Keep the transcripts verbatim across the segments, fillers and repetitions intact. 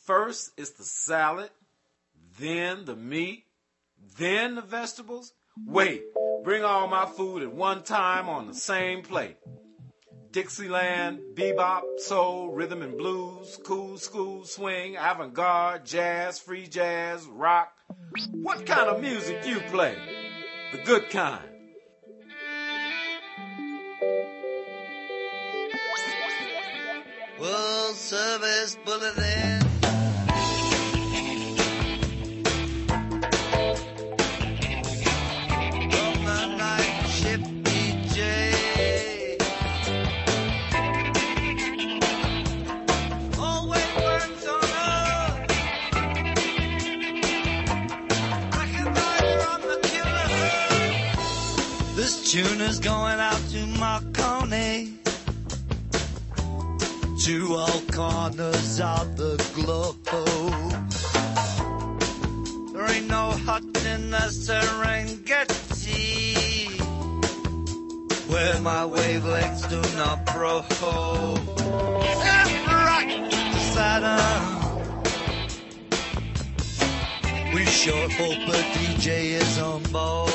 First is the salad, then the meat, then the vegetables. Wait, bring all my food at one time on the same plate. Dixieland, bebop, soul, rhythm and blues, cool school, swing, avant-garde, jazz, free jazz, rock. What kind of music you play? The good kind. World Service Bulletin. From the night ship D J. Always works on us. I can ride from the killer. This tune is going out to Marconi. To all corners of the globe. There ain't no hut in the Serengeti where my wavelengths do not probe. Left, right, Saturn. We sure hope a D J is on board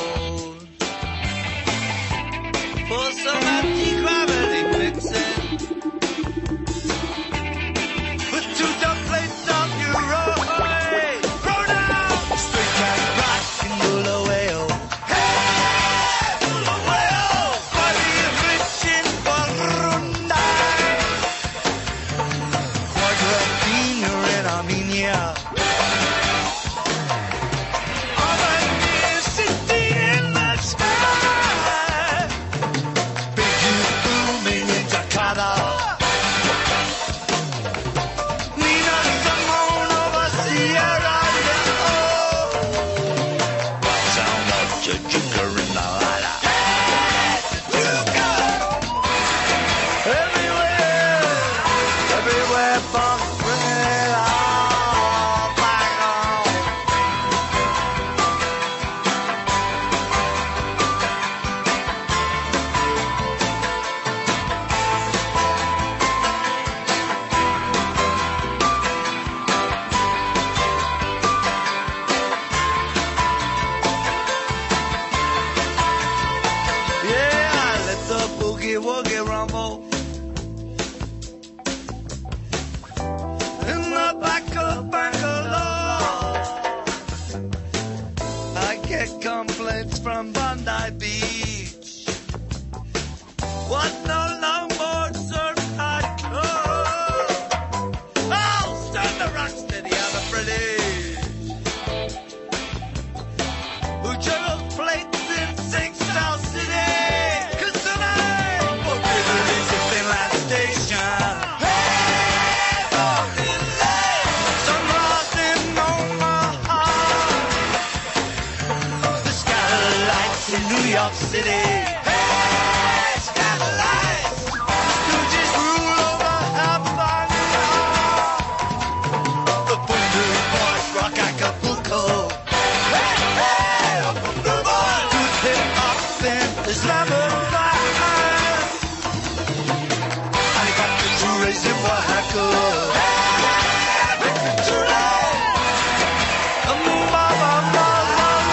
for some anti-gravity mixing. Two dumb plates of Euro, hey, throw down, straight cat rock and Bulawayo. Hey, Bulawayo, body rich in Brunei. Quadratiner in Armenia. Albania city in the sky. Big youth booming in Jakarta. From Bondi Beach. What no longboard surf had club. Oh, stand the rock steady on the British. Who juggles plates in Sing South City. Cause tonight, we'll give it to Finland Station. Hey, morning late, sunrise in Omaha. In New York City, hey, skylights, Stooges rule over Havana. The Voodoo Boys rock Acapulco. Hey, hey, the Voodoo Boys do hip hop in Islamabad. I got the two rays in Oaxaca. Hey, make it too late. Um, mama, mama.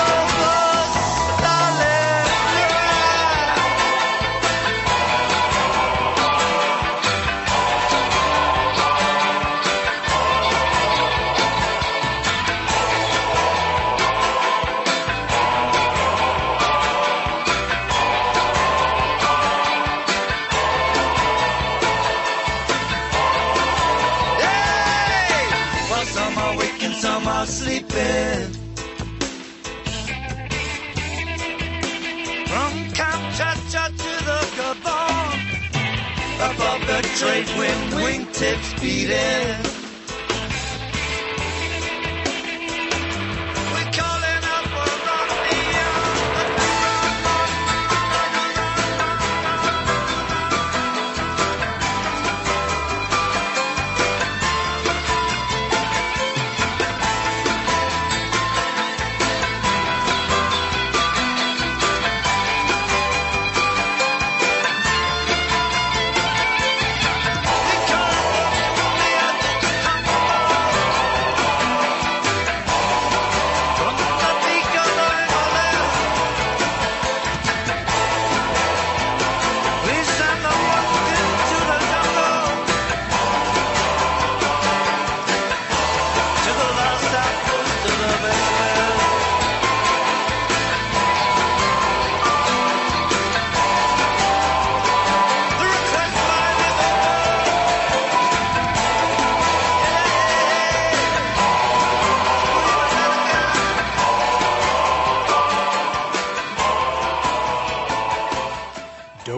Sleeping from Kamchatka to the Gabon, above the trade wind, wingtips beating. We calling out for rock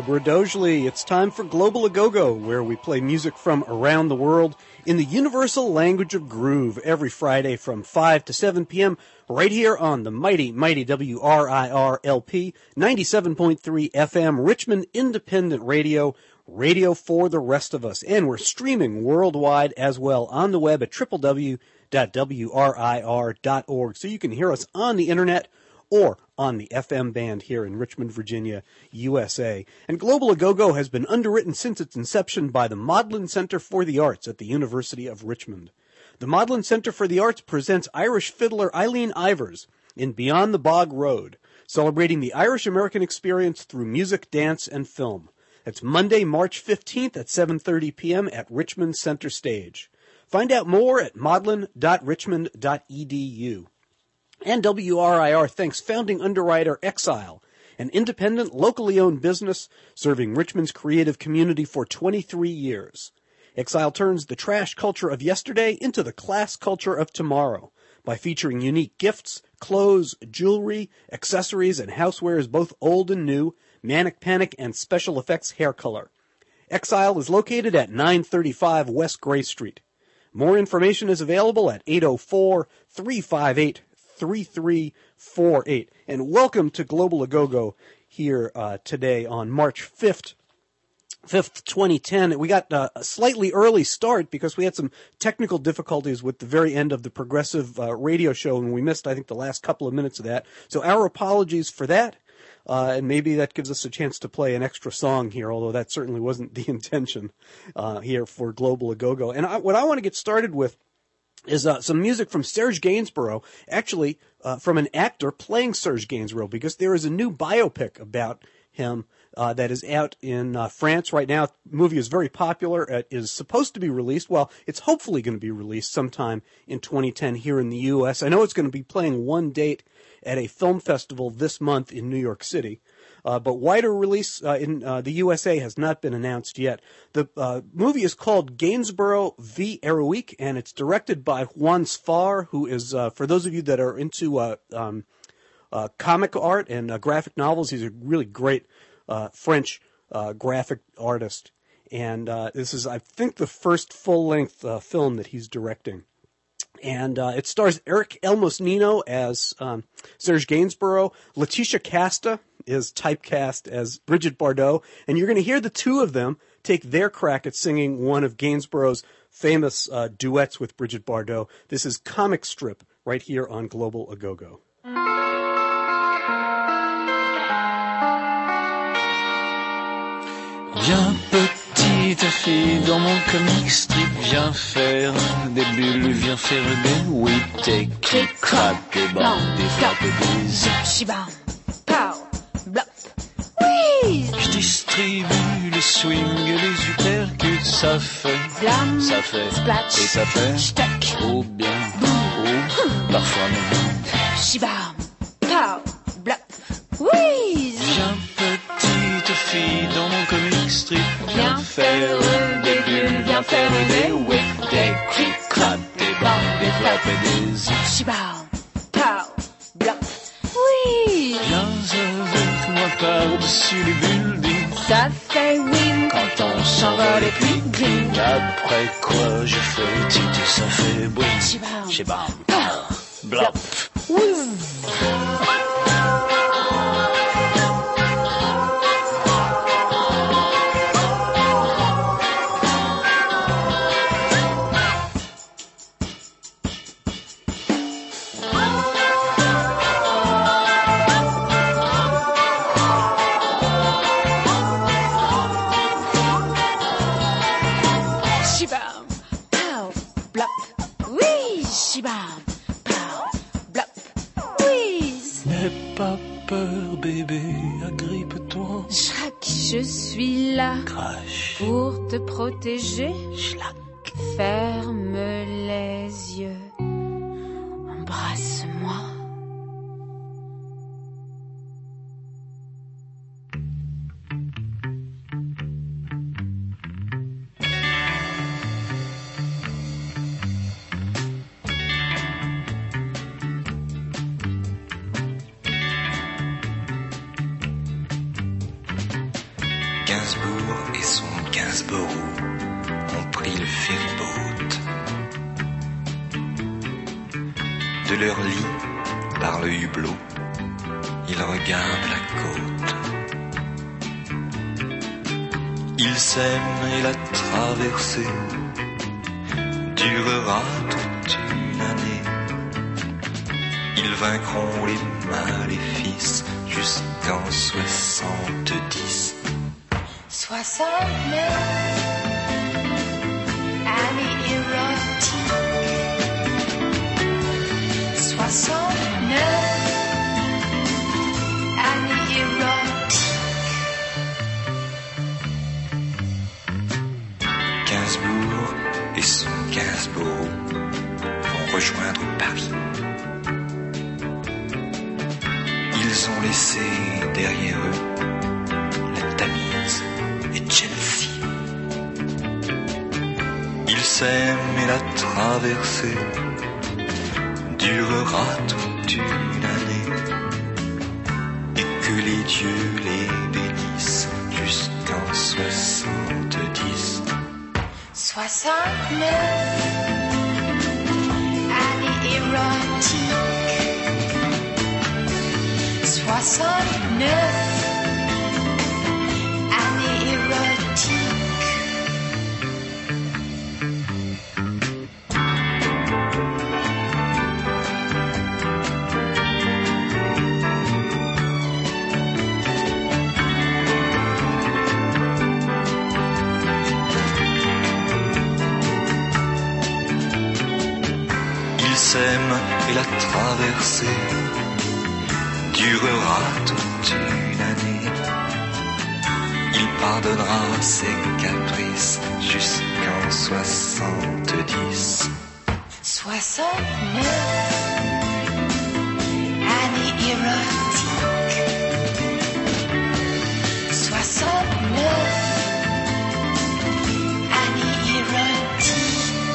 Cobra Dogley. It's time for Global A-Go-Go, where we play music from around the world in the universal language of groove every Friday from five to seven p.m. right here on the mighty, mighty W R I R L P ninety-seven point three F M Richmond Independent Radio, radio for the rest of us. And we're streaming worldwide as well on the web at w w w dot w r i r dot org, so you can hear us on the internet or on the F M band here in Richmond, Virginia, U S A. And Global A-Go-Go has been underwritten since its inception by the Maudlin Center for the Arts at the University of Richmond. The Maudlin Center for the Arts presents Irish fiddler Eileen Ivers in Beyond the Bog Road, celebrating the Irish-American experience through music, dance, and film. That's Monday, March fifteenth at seven thirty p.m. at Richmond Center Stage. Find out more at maudlin dot richmond dot e d u. And W R I R thanks founding underwriter Exile, an independent, locally owned business serving Richmond's creative community for twenty-three years. Exile turns the trash culture of yesterday into the class culture of tomorrow by featuring unique gifts, clothes, jewelry, accessories, and housewares both old and new, Manic Panic, and special effects hair color. Exile is located at nine thirty-five West Gray Street. More information is available at eight oh four, three five eight, three three four eight. And welcome to Global A-Go-Go here uh, today on March fifth, twenty ten. We got uh, a slightly early start because we had some technical difficulties with the very end of the Progressive uh, radio show, and we missed, I think, the last couple of minutes of that. So our apologies for that. Uh, and maybe that gives us a chance to play an extra song here, although that certainly wasn't the intention uh, here for Global A-Go-Go. And I, what I want to get started with is uh, some music from Serge Gainsborough, actually uh, from an actor playing Serge Gainsborough, because there is a new biopic about him uh, that is out in uh, France right now. The movie is very popular. It is supposed to be released. Well, it's hopefully going to be released sometime in twenty ten here in the U S. I know it's going to be playing one date at a film festival this month in New York City. Uh, but wider release uh, in uh, the U S A has not been announced yet. The uh, movie is called Gainsborough v. Heroic, and it's directed by Juan Sfar, who is, uh, for those of you that are into uh, um, uh, comic art and uh, graphic novels, he's a really great uh, French uh, graphic artist. And uh, this is, I think, the first full-length uh, film that he's directing. And uh, it stars Eric Elmos Nino as um, Serge Gainsborough. Letitia Casta is typecast as Bridget Bardot. And you're going to hear the two of them take their crack at singing one of Gainsborough's famous uh, duets with Bridget Bardot. This is Comic Strip right here on Global A-Go-Go. Viens petite fille dans mon comic strip, viens faire des bulles, viens faire des oui, des clic, crac, des bandes, des frappes, des zip, shibam, pow, blop, oui. Je distribue les swings et les uppercuts, ça fait, Blam, ça fait, splatch, et ça fait, shtack, oh bien, oh, parfois non. Shibam, pow, blop, oui. Viens petite fille dans mon comic strip, Viens faire des bulles, viens faire des whips, des clic, crac, des bandes, des frappes et des zip. shibam, pow, blop, oui. Viens avec moi par-dessus les buildings, Ça fait wing quand on s'envole et puis gling. Après quoi je fais titi, ça fait boing. Shibam, Shibam, pow, blop. shibam, pow, blop, oui. Shibam, pow, blop, oui. N'aie pas peur bébé, agrippe-toi. Schrack, je suis là Crash, pour te protéger. schlack. Ferme les yeux, embrasse-moi. Gainsborough ont pris le ferryboat. De leur lit, par le hublot, ils regardent la côte. Ils s'aiment et la traversée durera toute une année. Ils vaincront les maléfices jusqu'en soixante-dix. Soixante-neuf, année érotique. Soixante-neuf, année érotique. Gainsbourg et son Gainsborough vont rejoindre Paris. Ils ont laissé derrière eux la Tamise et Chelsea. Ils s'aiment et la traversée durera toute une année, et que les dieux les bénissent jusqu'en soixante-dix. Soixante-neuf, année érotique. Soixante-neuf, année érotique. Ils s'aiment et la traversée durera toute une année. Il pardonnera ses caprices jusqu'en soixante-dix. Soixante-neuf, année érotique. Soixante-neuf, année érotique.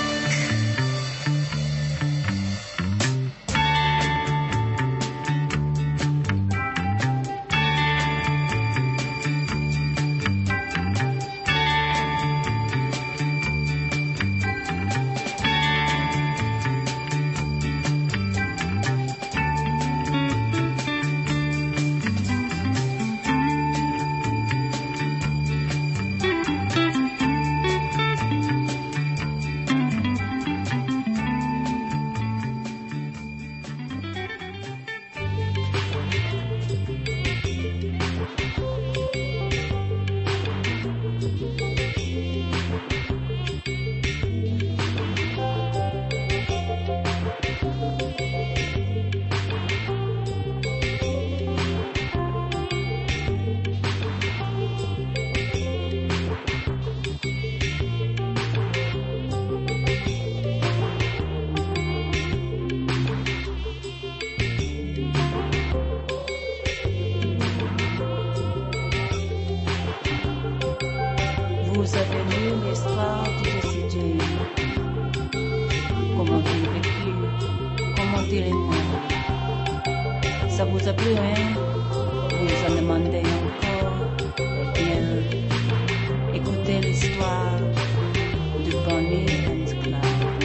Vous avez lu l'histoire de Jessie Jane. Comment il vécu, comment il est mort. Ça vous a plu, hein? Vous en demandez encore. Eh bien, écoutez l'histoire de Bonnie and Clyde.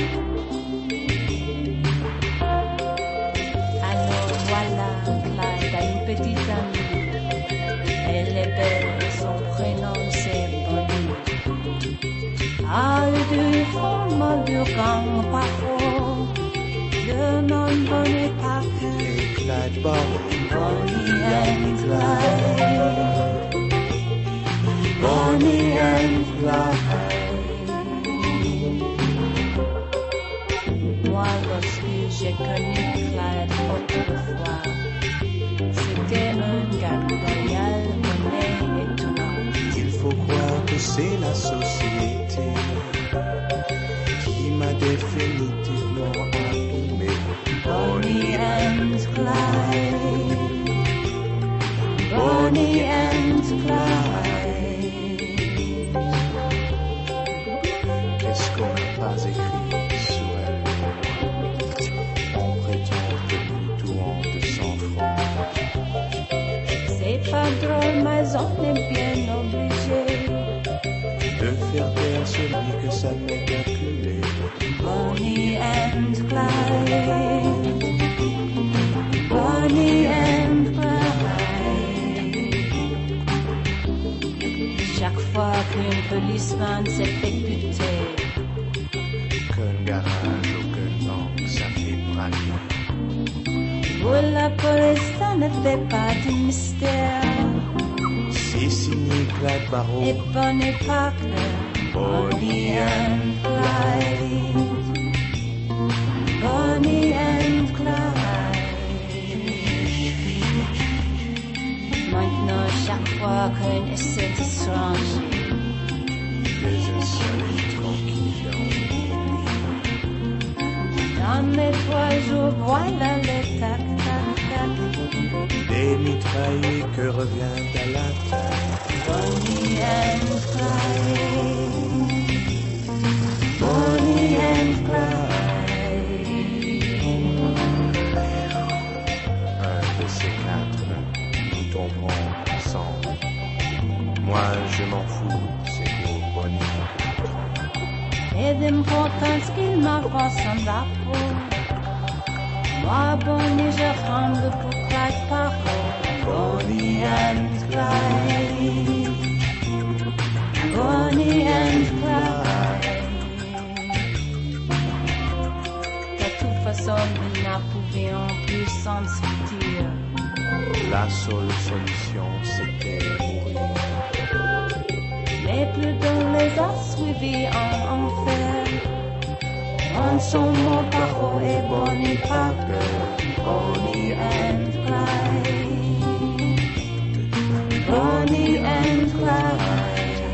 Alors voilà, Clyde a une petite amie. Elle est belle, son prénom c'est Bonnie. Al du forme du gang parfois, le nom Bonnie Parker et Clyde Barlow. Bonnie and Clyde, Bonnie and Clyde. Moi, lorsque j'ai connu Clyde autrefois, c'était un gars royal, monnaie étonnante. Il faut croire que c'est la société qui m'a définitivement abîmé. Bonnie and Clyde, Bonnie and Clyde. Qu'est-ce qu'on n'a pas écrit sur elle? On prétend que nous touons de sang-froid. C'est pas drôle, mais on est bien obligé de policeman s'est fait buter. Aucun garage, aucun banque, ça fait braquer. Pour la police, ça ne fait pas du mystère. C'est signé Clyde Barrow et Bonnie Parker, Bonnie and Clyde, Bonnie and Clyde. Maintenant, chaque fois qu'un essai d'étranger, des soleil tranquille. dans mes trois jours, voilà les tac, tac, tac. Des mitraillés que revient à l'attaque. Bonnie and Clyde, Bonnie and Clyde. Un de ces quatre, nous tomberons ensemble. Moi, je m'en fous, c'est pour Bonnie. Et d'importance qu'il m'avance en la peau. Moi, Bonnie, je tremble pour Clyde Barrow. Bonnie and Clyde, Bonnie and Clyde. De toute façon, nous n'en pouvions plus s'en sortir. La seule solution, c'était mourir. Mais plus d'un les a suivis en enfer. En son mot Barrow et Bonnie Parker, Bonnie and Clyde, Bonnie and Clyde.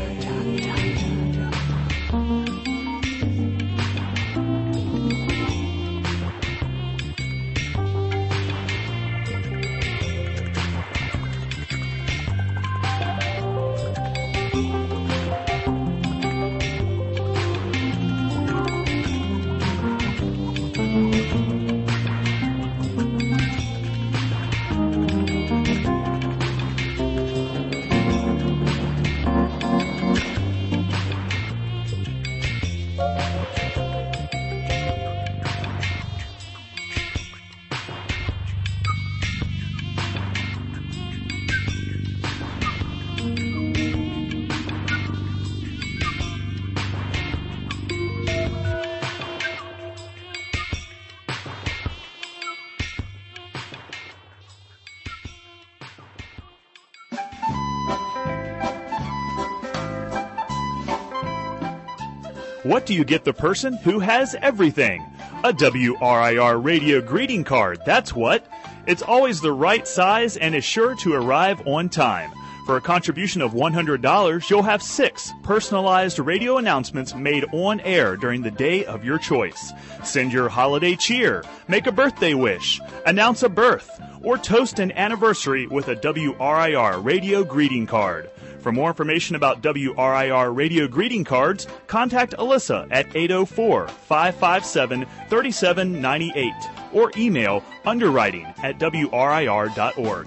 What do you get the person who has everything? A W R I R radio greeting card, that's what. It's always the right size and is sure to arrive on time. For a contribution of one hundred dollars, you'll have six personalized radio announcements made on air during the day of your choice. Send your holiday cheer, make a birthday wish, announce a birth, or toast an anniversary with a W R I R radio greeting card. For more information about W R I R radio greeting cards, contact Alyssa at eight oh four, five five seven, three seven nine eight or email underwriting at W R I R dot org.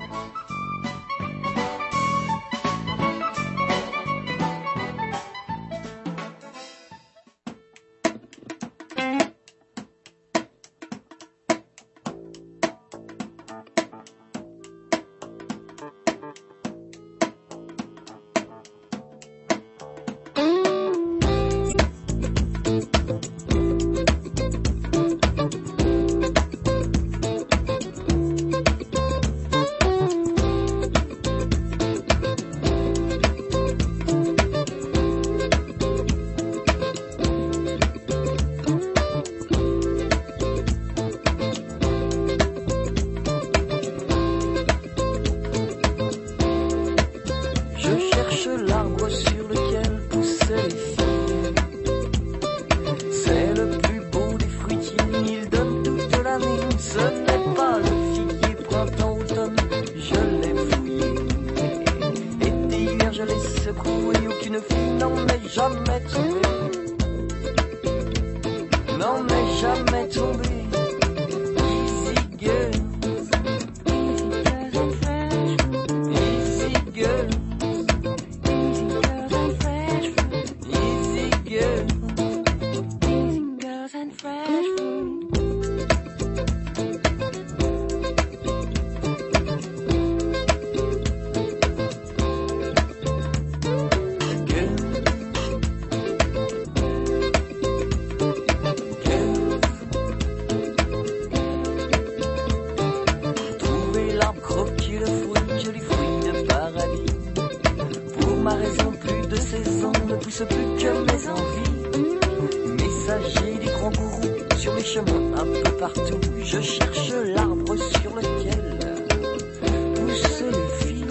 n'existe plus que mes envies. Messager des grands gourous sur les chemins un peu partout. Je cherche l'arbre sur lequel poussent les filles.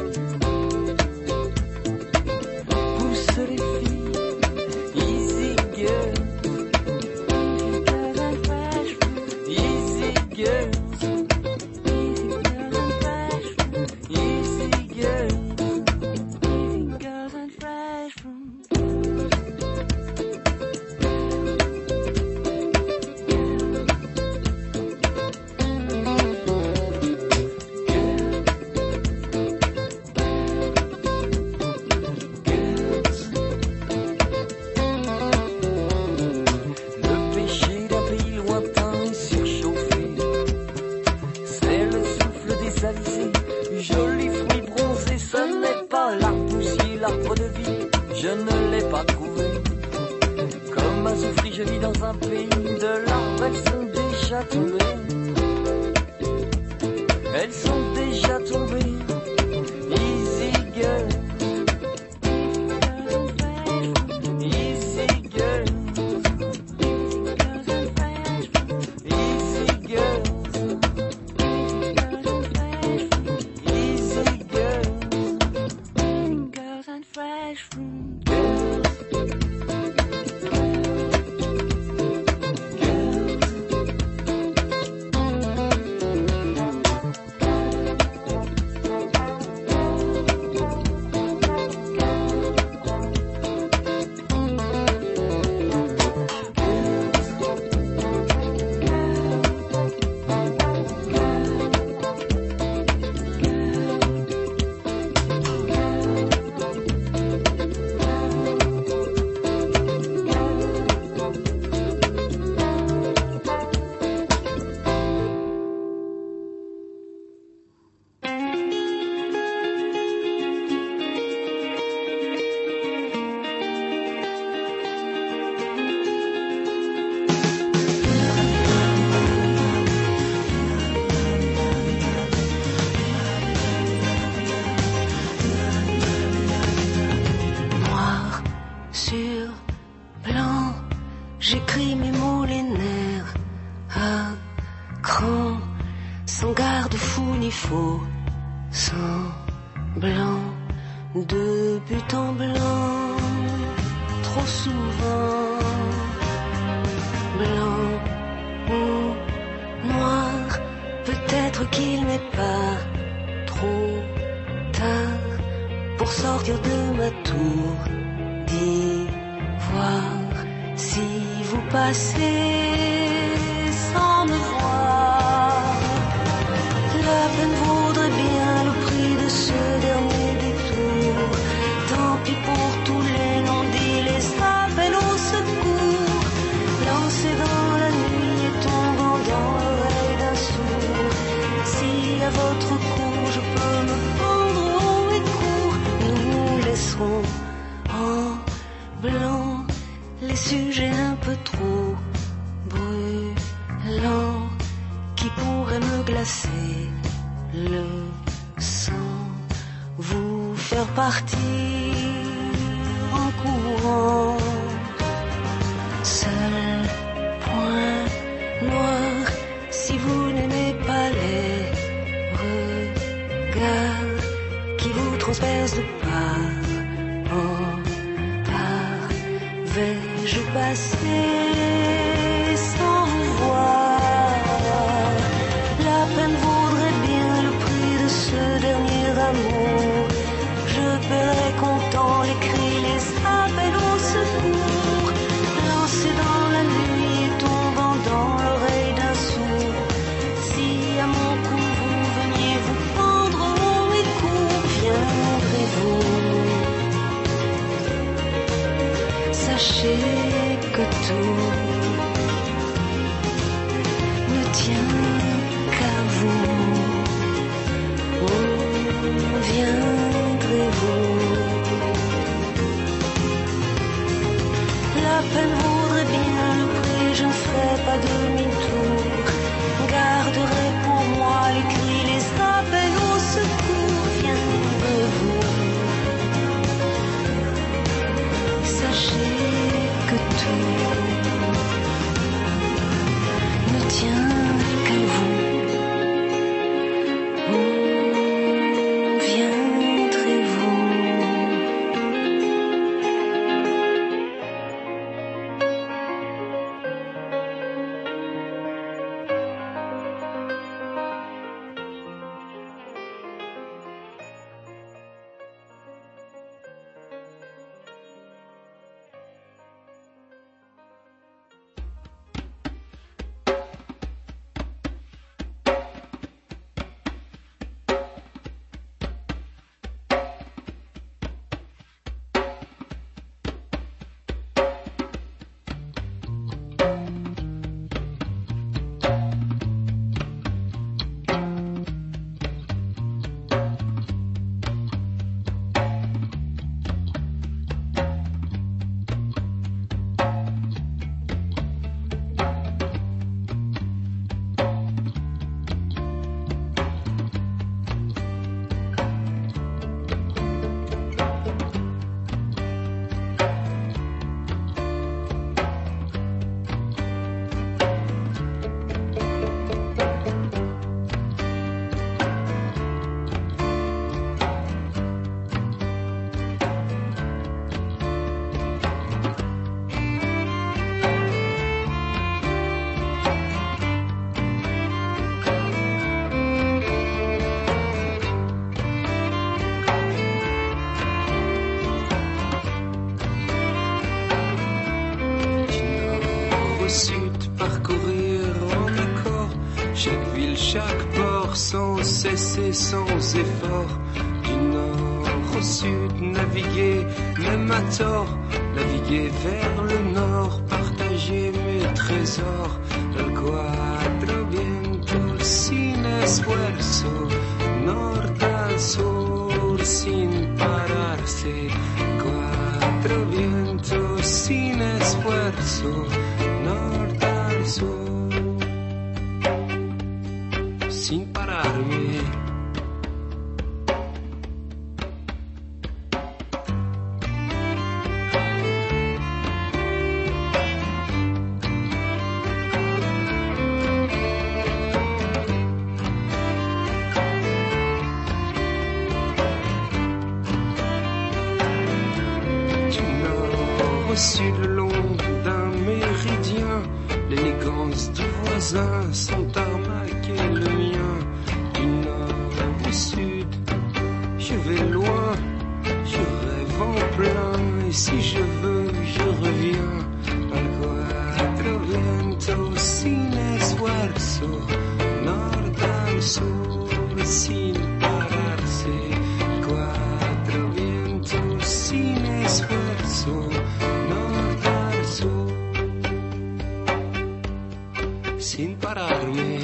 Poussent les filles. Easy girl. Easy girl. Joli fruit bronzé, ce n'est pas l'arbre-bousier, l'arbre de vie, je ne l'ai pas trouvé. Comme un souffri, je vis dans un pays de larmes, elles sont déjà tombées. Elles sont déjà tombées. Easy girl. Easy girl. Easy girl. J'écris mes mots, les nerfs à cran, sans garde-fou ni faux, sans blanc, de but en blanc, trop souvent, blanc ou noir, peut-être qu'il n'est pas trop tard pour sortir de ma tour d'ivoire. Si vous passez sans me voir, la peine vaudrait bien le prix de ce dernier détour. Tant pis pour tous les non-dits, les appels au secours, lancés dans la nuit et tombant dans l'oreille d'un sourd. Si à votre cou je peux me pendre haut et court, nous laisserons en blanc les sujets un peu trop brûlants qui pourraient me glacer le sang, vous faire partir en courant. Seul point noir, si vous n'aimez pas les regards qui vous transpercent de part en part, vais-je passer sans vous voir? La peine vaudrait bien le prix de ce dernier amour. Je paierai comptant les cris, les appels au secours, lancés dans la nuit et tombant dans l'oreille d'un sourd. Si à mon cou vous veniez vous pendre haut et court, viendrez-vous? Sachez que tout ne tient qu'à vous. Oh, viendrez-vous? La peine vaudrait bien le prix, je ne ferai pas demi-tour. Garderai pour moi les cris, les appels au secours. Viendrez-vous? n'appartient qu'à vous. Où viendrez-vous? Chaque port sans cesser, sans effort, du nord au sud, naviguer, même à tort, naviguer vers le nord, partager mes trésors, el cuatro vientos sin esfuerzo, norte al sur sin pararse, cuatro vientos sin esfuerzo, norte al sur. Sin pararme. Du nord au sud, le long d'un méridien, l'élégance du voisin, son tarmac et le mien. Du nord au sud, je vais loin, je rêve en plein, et si je veux, je reviens. Al cuatro vientos sin esfuerzo, norte al sur sin pararse. Cuatro vientos sin esfuerzo, norte al sur sin pararme.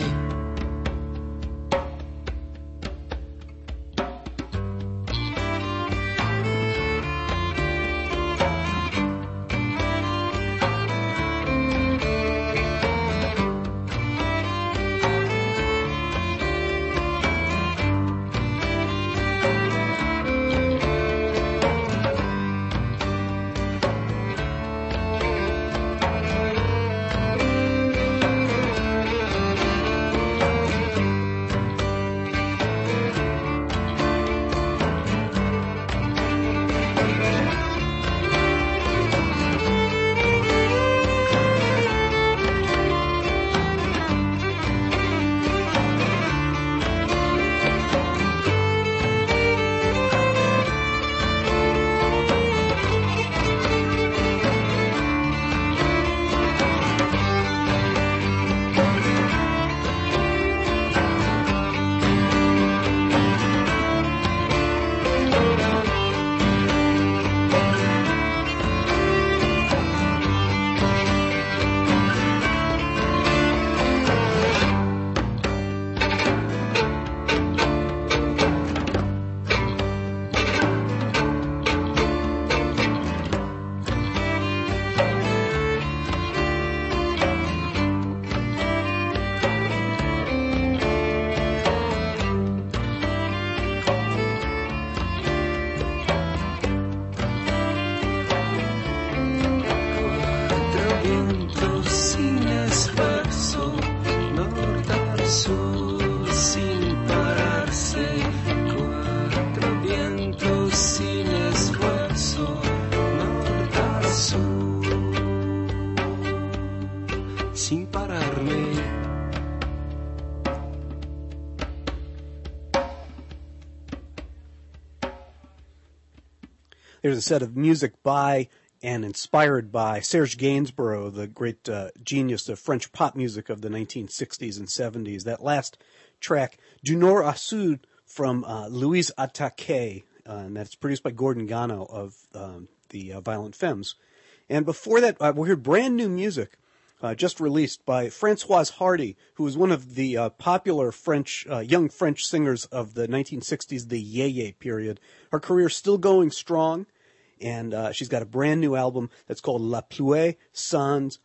There's a set of music by and inspired by Serge Gainsbourg, the great uh, genius of French pop music of the nineteen sixties and seventies. That last track, Du Nord au Sud, from uh, Louise Attaque, uh, and that's produced by Gordon Gano of um, the uh, Violent Femmes. And before that, uh, we heard brand new music uh, just released by Françoise Hardy, who was one of the uh, popular French, uh, young French singers of the nineteen sixties, the Yeye period. Her career's still going strong, and uh, she's got a brand new album that's called La Pluie sans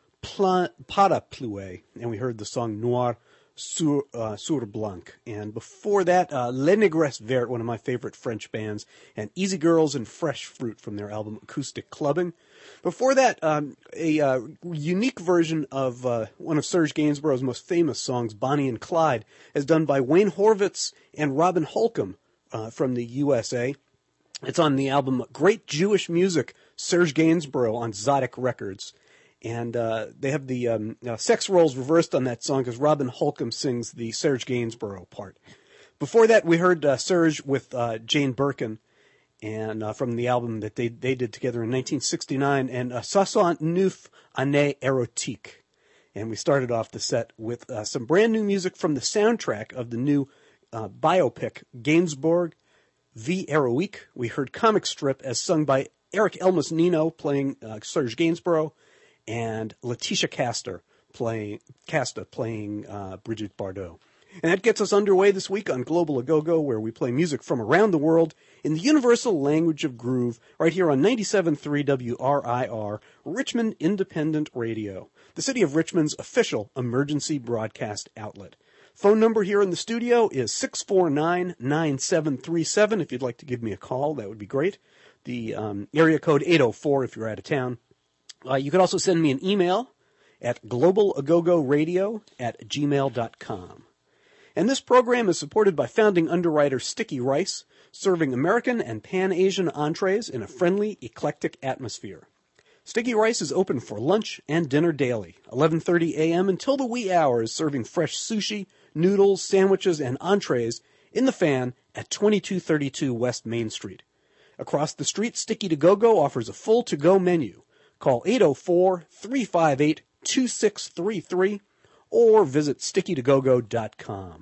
Parapluie, and we heard the song Noir sur, uh, sur Blanc. And before that, uh, Les Négresses Vertes, one of my favorite French bands, and Easy Girls and Fresh Fruit from their album Acoustic Clubbing. Before that, um, a uh, unique version of uh, one of Serge Gainsbourg's most famous songs, Bonnie and Clyde, as done by Wayne Horvitz and Robin Holcomb uh, from the U S A. It's on the album Great Jewish Music, Serge Gainsbourg on Zodic Records. And uh, they have the um, uh, sex roles reversed on that song because Robin Holcomb sings the Serge Gainsbourg part. Before that, we heard uh, Serge with uh, Jane Birkin, and uh, from the album that they they did together in nineteen sixty-nine, and uh, soixante-neuf Années Erotiques. And we started off the set with uh, some brand new music from the soundtrack of the new uh, biopic, Gainsbourg Vie Heroique. We heard Comic Strip as sung by Eric Elmas Nino playing uh, Serge Gainsbourg, and Letitia Casta playing, Casta playing uh, Brigitte Bardot. And that gets us underway this week on Global A-Go-Go, where we play music from around the world in the universal language of groove, right here on ninety-seven point three W R I R, Richmond Independent Radio, the city of Richmond's official emergency broadcast outlet. Phone number here in the studio is six four nine, nine seven three seven. If you'd like to give me a call, that would be great. The um, area code eight oh four if you're out of town. Uh, you could also send me an email at globalagogoradio at gmail dot com. And this program is supported by founding underwriter Sticky Rice, serving American and Pan-Asian entrees in a friendly, eclectic atmosphere. Sticky Rice is open for lunch and dinner daily, eleven thirty a.m. until the wee hours, serving fresh sushi, noodles, sandwiches, and entrees in the Fan at twenty-two thirty-two West Main Street. Across the street, Sticky To Go Go offers a full to-go menu. Call eight oh four, three five eight, two six three three or visit sticky to go go dot com.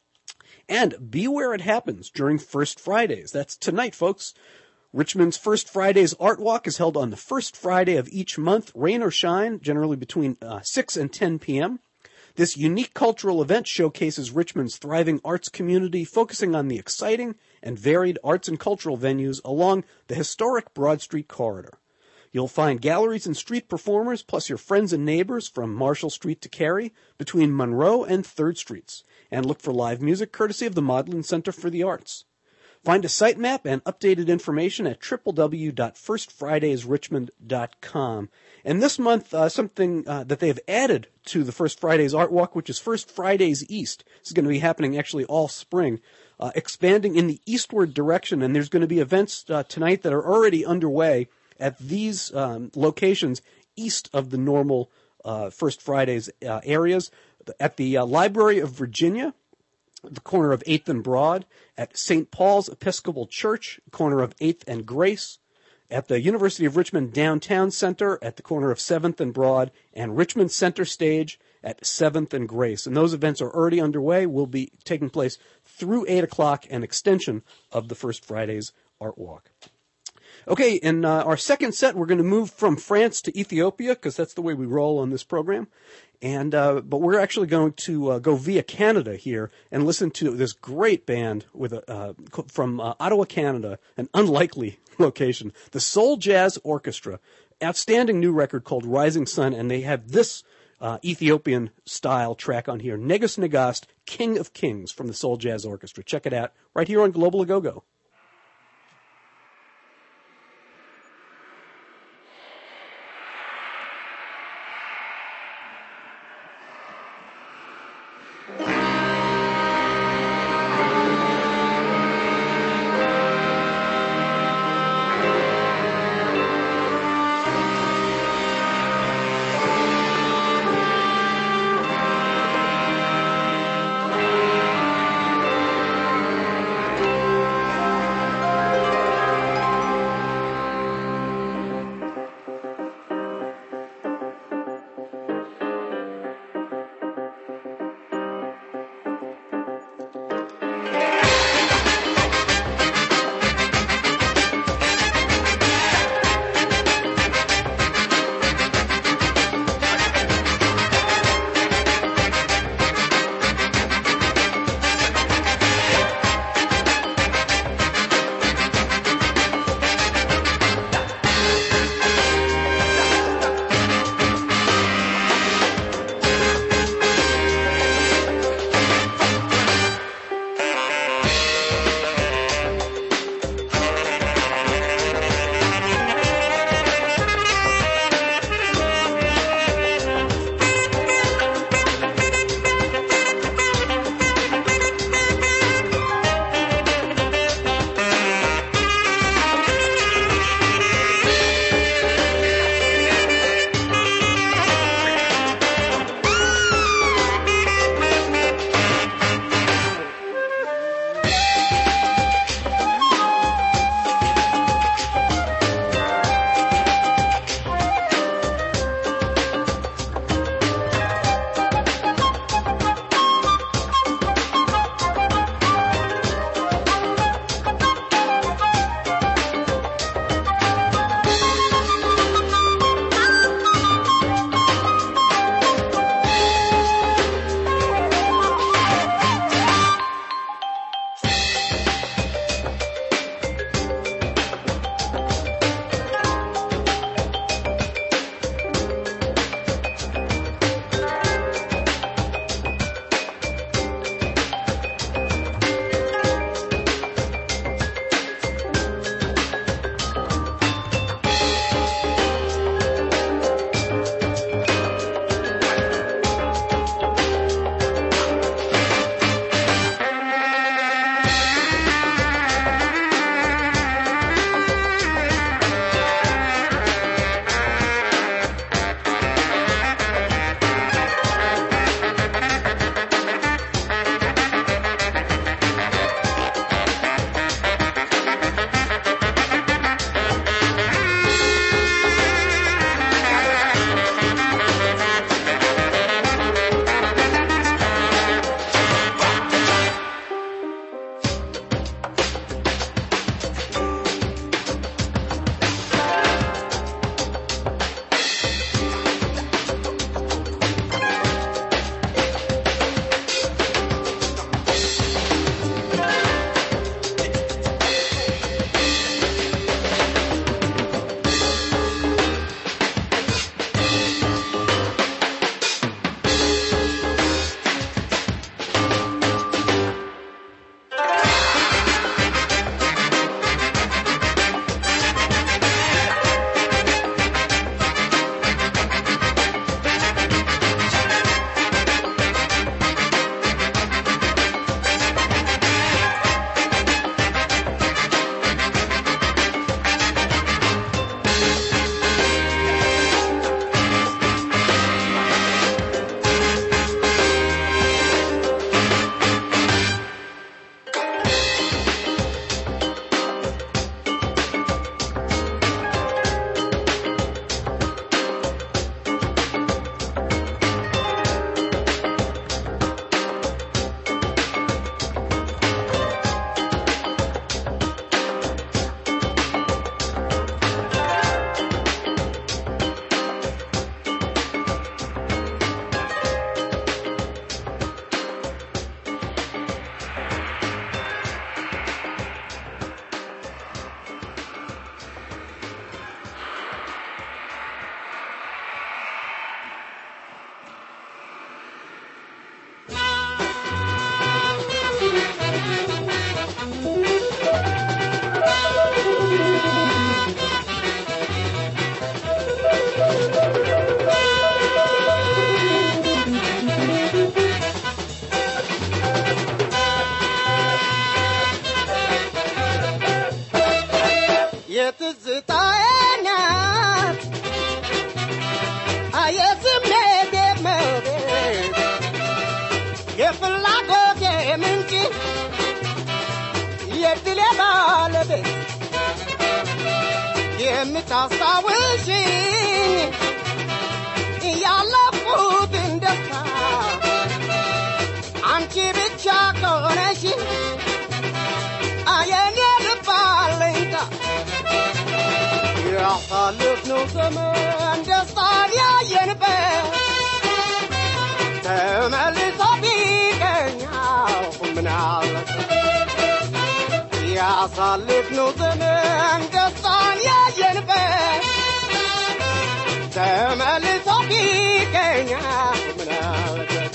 And be where it happens during First Fridays. That's tonight, folks. Richmond's First Fridays Art Walk is held on the first Friday of each month, rain or shine, generally between uh, six and ten p.m. This unique cultural event showcases Richmond's thriving arts community, focusing on the exciting and varied arts and cultural venues along the historic Broad Street corridor. You'll find galleries and street performers, plus your friends and neighbors from Marshall Street to Cary, between Monroe and third Streets. And look for live music courtesy of the Maudlin Center for the Arts. Find a site map and updated information at w w w dot first fridays richmond dot com. And this month, uh, something uh, that they have added to the First Fridays Art Walk, which is First Fridays East. This is going to be happening actually all spring, uh, expanding in the eastward direction. And there's going to be events uh, tonight that are already underway at these um, locations east of the normal uh, First Fridays uh, areas. At the uh, Library of Virginia, the corner of eighth and Broad, at Saint Paul's Episcopal Church, corner of eighth and Grace, at the University of Richmond Downtown Center, at the corner of seventh and Broad, and Richmond Center Stage at seventh and Grace. And those events are already underway, will be taking place through eight o'clock, an extension of the First Fridays Art Walk. Okay, in uh, our second set, we're going to move from France to Ethiopia, because that's the way we roll on this program. And uh, but we're actually going to uh, go via Canada here and listen to this great band with a, uh, from uh, Ottawa, Canada, an unlikely location, the Soul Jazz Orchestra. Outstanding new record called Rising Sun, and they have this uh, Ethiopian-style track on here, Negus Negast, King of Kings, from the Soul Jazz Orchestra. Check it out right here on Global A-Go-Go. Thank you. የፍላጎቴ ምንጭ የድሌ ባለቤት የምታስታውሽኝ ያለፉትን ደስታ አንቺ ብቻ ከሆነሽ የኔ ልብ አለኝታ ያሳለፍነው ዘመን ደስታን ያየንበት ተመልሶ ቢገኛው ምናልባት ያሳለፍነው ዘመን ደስታን ያየንበት ተመልሶ ቢገኛው ምናልባት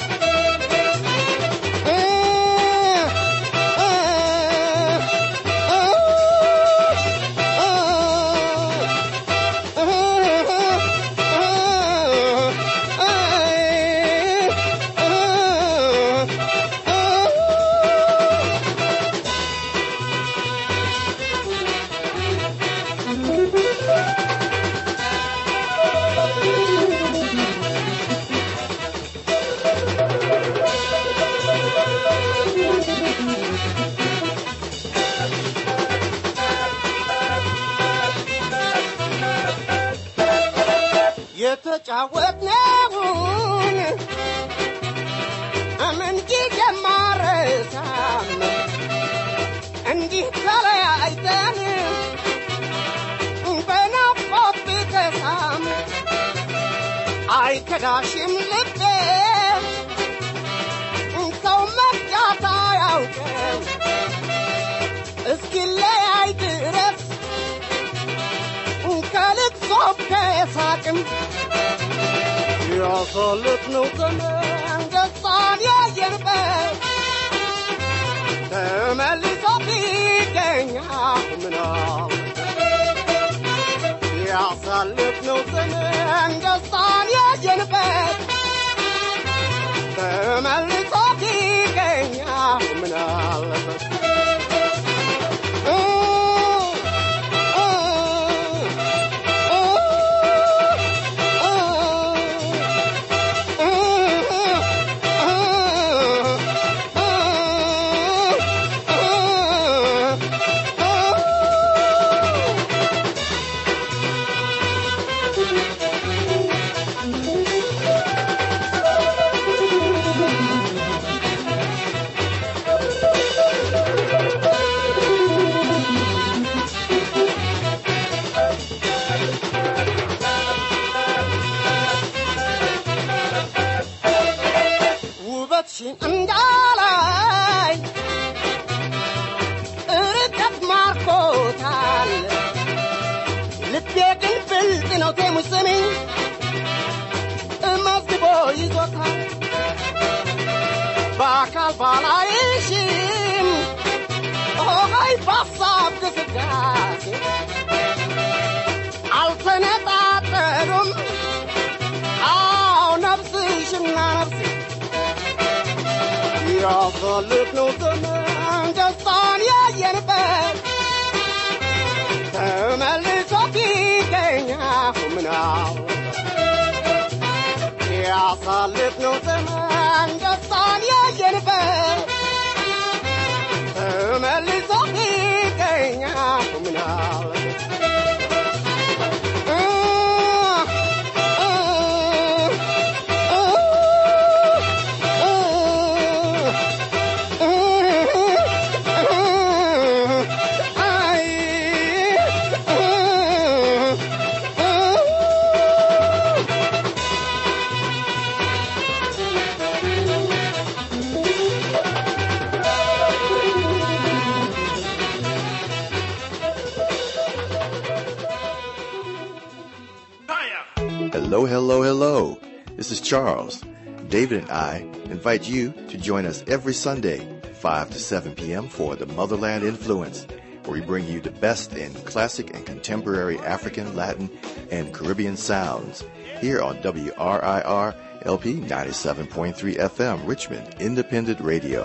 የተጫወትነውን ምንጊ ጀማረሳም እንዲህ ተለያይተን በናፍቆት ብከሳም አይከዳሽም ልቤ ሰው መፍጃት አያውቅም እስኪለያይ ድረስ ከልቅሶ ከሳቅም ያሳለፍነው ዘመን ደስታን ያየንበት ተመልሶ ቢገኛው ምናልባት ያሳለፍነው ዘመን ደስታን ያየንበት ተመልሶ ቢገኛው ምናልባት እንዳላይ ርቀት ማርኮታል ልቤ ግን ብልጥ ነው ቴሙስኒ መዝግቦ ይዞታል በአካል ባላይሽም ሆይ በሀሳብ ግስጋሴ አልተነጣጠሉም አዎ ነፍስሽና ነፍሴ ያሳለፍነው ዘመን ደስታን ያየንበት ተመልሶ ቢገኛው ምናልባት ያሳለፍነው ዘመን ደስታን ያየንበት ተመልሶ ቢገኛው ምናልባት Hello, hello, hello. This is Charles. David and I invite you to join us every Sunday, five to seven p.m. for the Motherland Influence, where we bring you the best in classic and contemporary African, Latin, and Caribbean sounds here on W R I R L P ninety-seven point three F M, Richmond Independent Radio.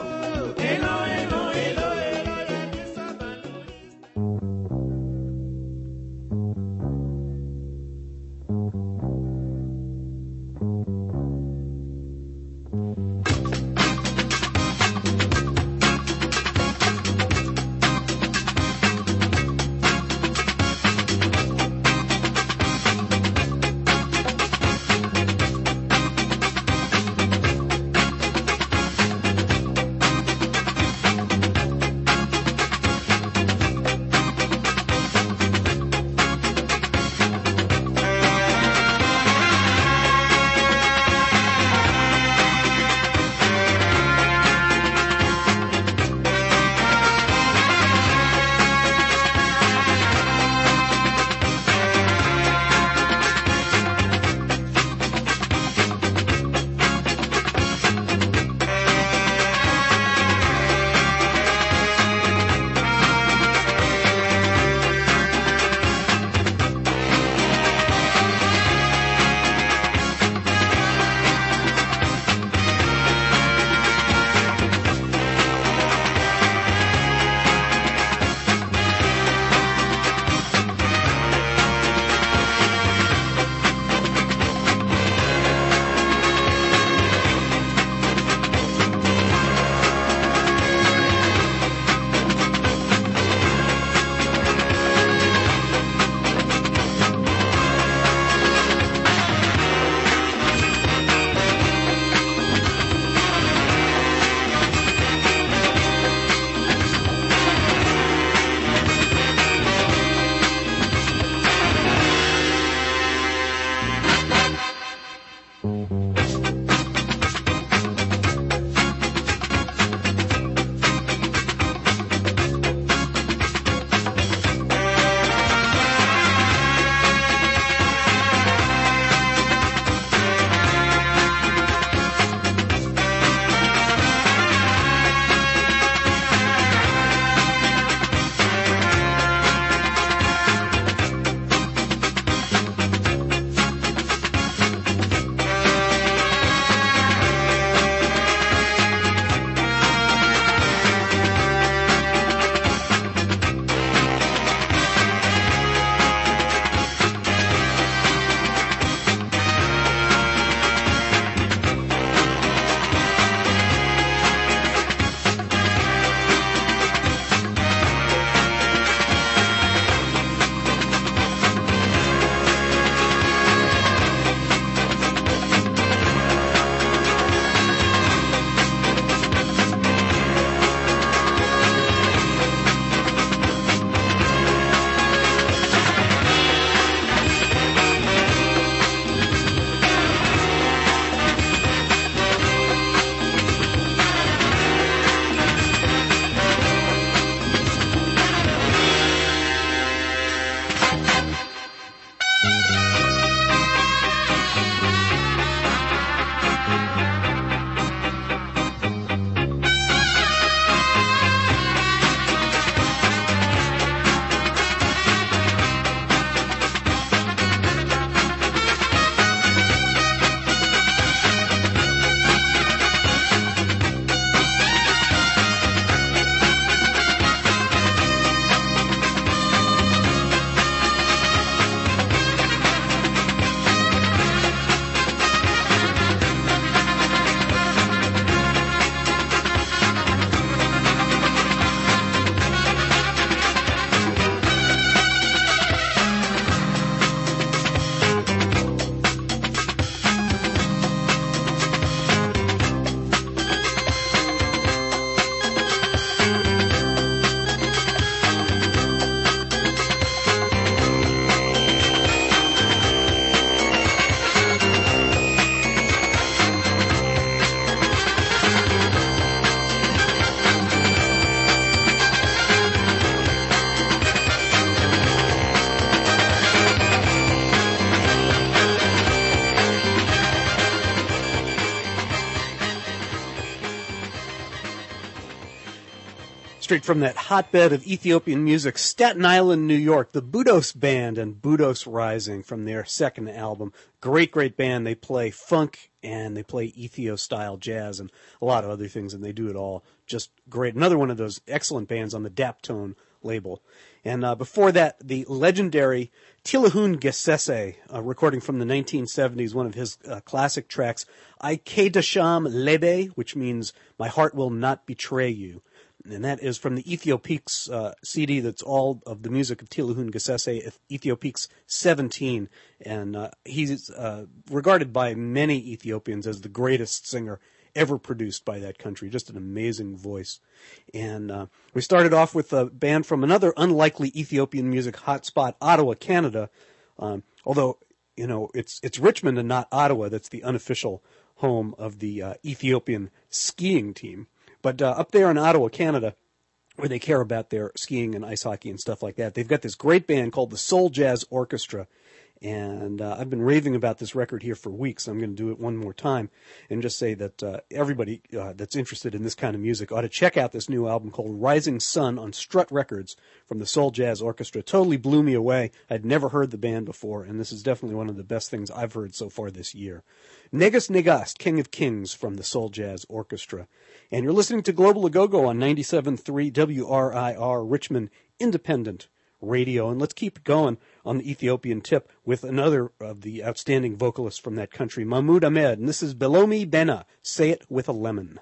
Straight from that hotbed of Ethiopian music, Staten Island, New York, the Budos Band and Budos Rising from their second album. Great, great band. They play funk and they play Ethio-style jazz and a lot of other things, and they do it all just great. Another one of those excellent bands on the Daptone label. And uh, before that, the legendary Tilahun Gesese, a recording from the nineteen seventies, one of his uh, classic tracks, I Kedasham Lebe, which means My Heart Will Not Betray You. And that is from the Ethiopiques uh, C D that's all of the music of Tilahun Gesese, Ethiopiques seventeen. And uh, he's uh, regarded by many Ethiopians as the greatest singer ever produced by that country. Just an amazing voice. And uh, we started off with a band from another unlikely Ethiopian music hotspot, Ottawa, Canada. Um, although, you know, it's it's Richmond and not Ottawa that's the unofficial home of the uh, Ethiopian skiing team. But uh, up there in Ottawa, Canada, where they care about their skiing and ice hockey and stuff like that, they've got this great band called the Soul Jazz Orchestra. And uh, I've been raving about this record here for weeks. So I'm going to do it one more time and just say that uh, everybody uh, that's interested in this kind of music ought to check out this new album called Rising Sun on Strut Records from the Soul Jazz Orchestra. Totally blew me away. I'd never heard the band before, and this is definitely one of the best things I've heard so far this year. Negus Negast, King of Kings from the Soul Jazz Orchestra. And you're listening to Global Agogo on ninety-seven point three W R I R Richmond Independent Radio. And let's keep it going on the Ethiopian tip with another of the outstanding vocalists from that country, Mahmoud Ahmed. And this is Belomi Bena, Say It With a Lemon.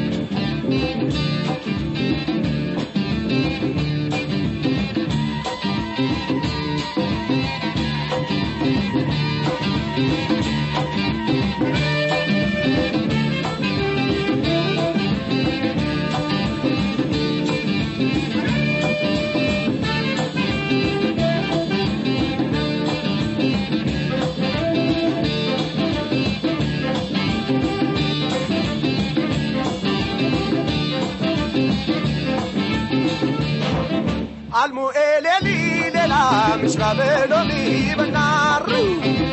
Almu eleli lela misrabelo mi benaru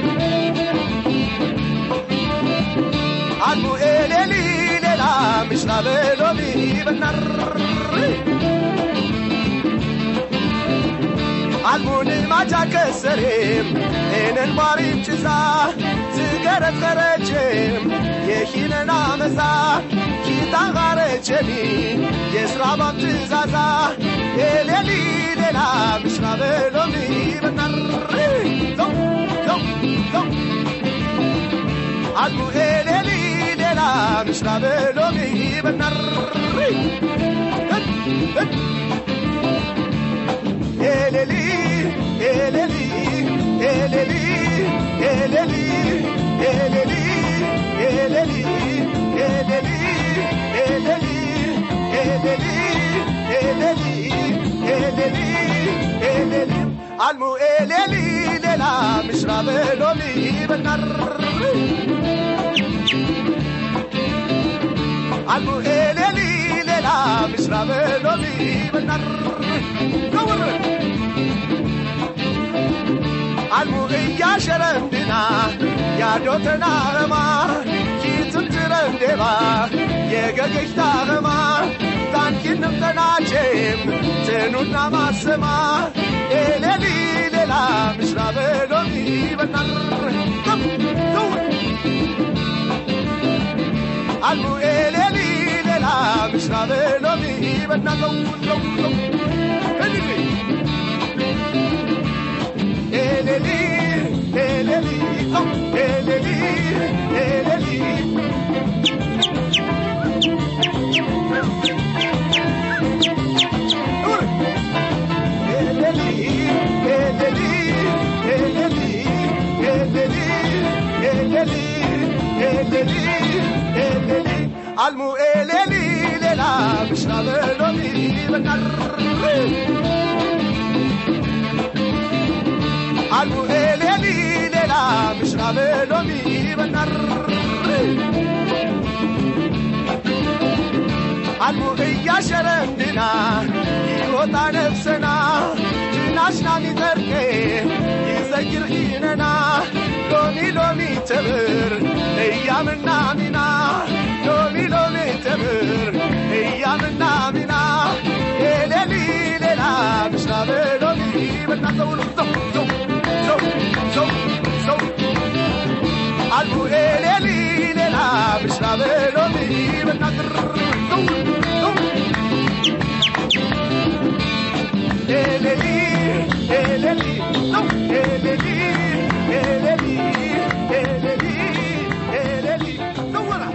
Almu eleli lela misrabelo mi benaru Almu ni majakserim enen marim chiza zigeret kharejim yehinen amza kitagarecemi yesrabam chizaza eleli lela misrabelo mi benaru zo zo zo Almu eleli lela misrabelo mi benaru eleli eleli eleli eleli eleli eleli eleli eleli eleli eleli eleli eleli almu eleli lela misrabelo mi benaru almu eleli lela misrabelo mi benaru almu ya sharandina ya dotana ma kituntirandeva ye gagishta ma tankin tanachem tenuna masma eleli lela misrabelo mi benar almu eleli lela misrabelo mi benar eleli eleli oh eleli eleli eleli eleli eleli eleli eleli eleli eleli almu eleli lela misrabelo mi benar almu eleli lela misrabelo mi benar almu ya sharandina yota nafsana jinashna miterke yizakirina lomi lomi tabir ayyamna mina lomi lomi tabir ayyamna mina بلومي بنقر Eleli, eleli, no, eleli, eleli, eleli, eleli, no, voilà.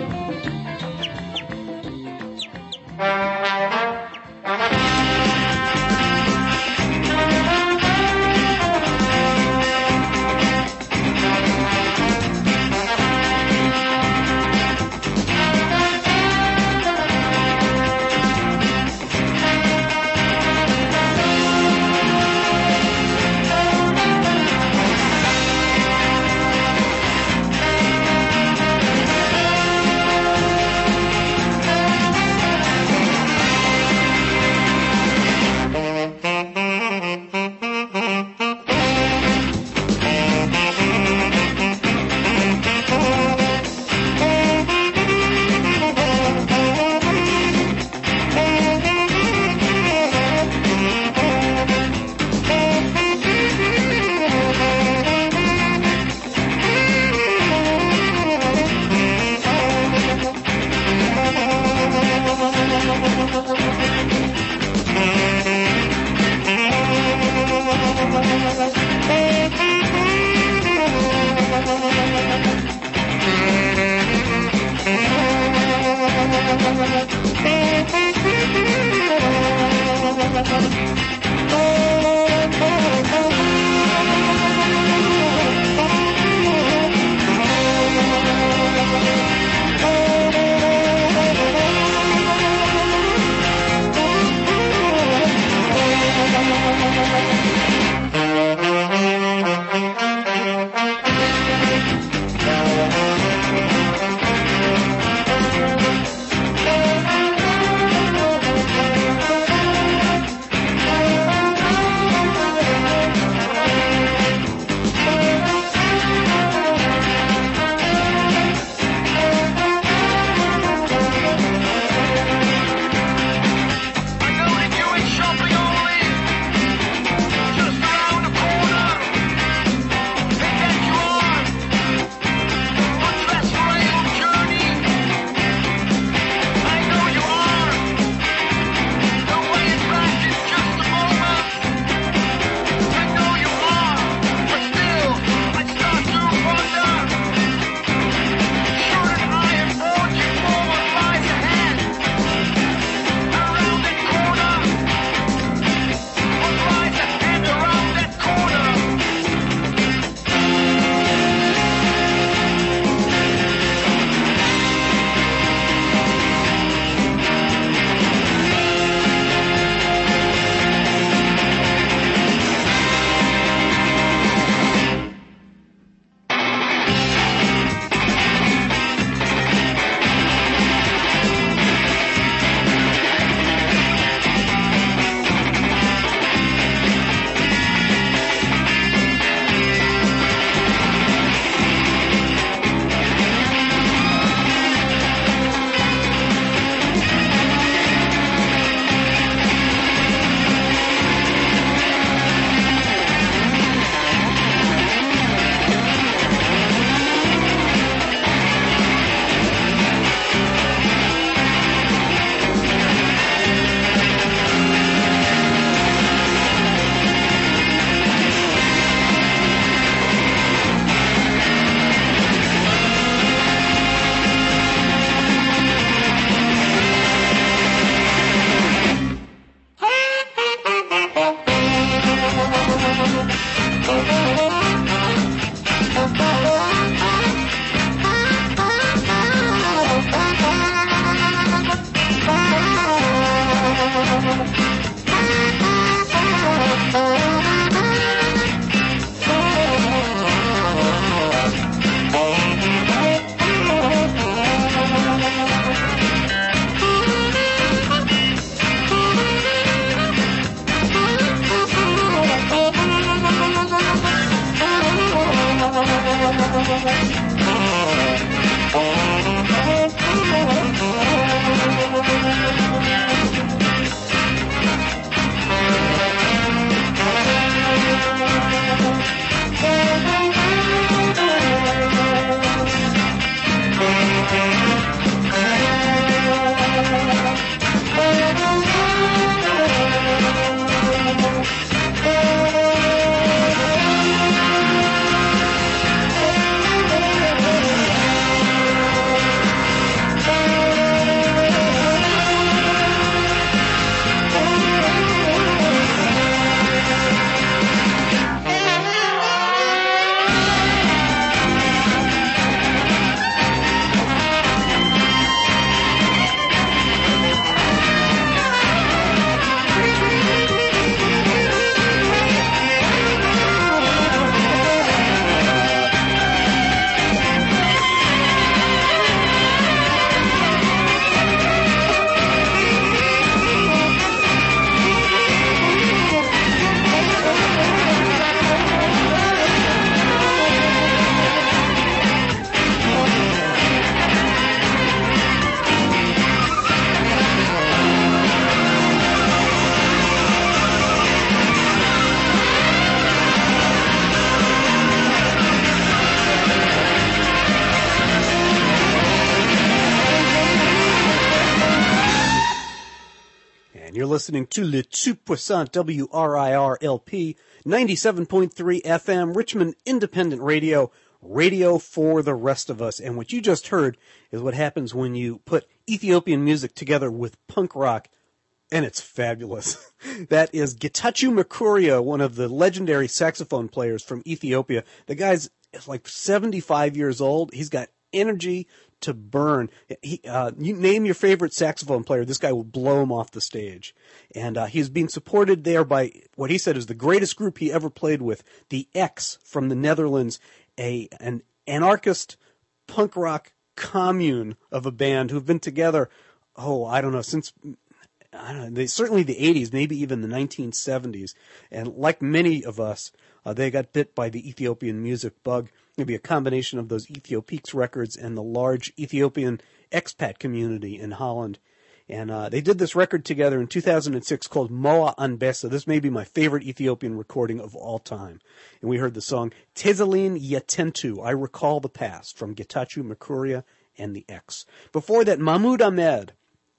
And you're listening to Le Tout Puissant W R I R L P, ninety-seven point three F M, Richmond Independent Radio, radio for the rest of us. And what you just heard is what happens when you put Ethiopian music together with punk rock, and it's fabulous. That is Getachew Makuria, one of the legendary saxophone players from Ethiopia. The guy's like seventy-five years old. He's got energy to burn. He, uh, you name your favorite saxophone player, this guy will blow him off the stage. And uh, he's being supported there by what he said is the greatest group he ever played with, the X from the Netherlands, a an anarchist punk rock commune of a band who've been together, oh, I don't know, since I don't know, they, certainly the eighties, maybe even the nineteen seventies. And like many of us, uh, they got bit by the Ethiopian music bug. Maybe a combination of those Ethiopiques records and the large Ethiopian expat community in Holland. And uh, they did this record together in two thousand six called Moa Anbesa. This may be my favorite Ethiopian recording of all time. And we heard the song Tezelin Yetentu, I Recall the Past, from Getachew Makuria and the X. Before that, Mahmoud Ahmed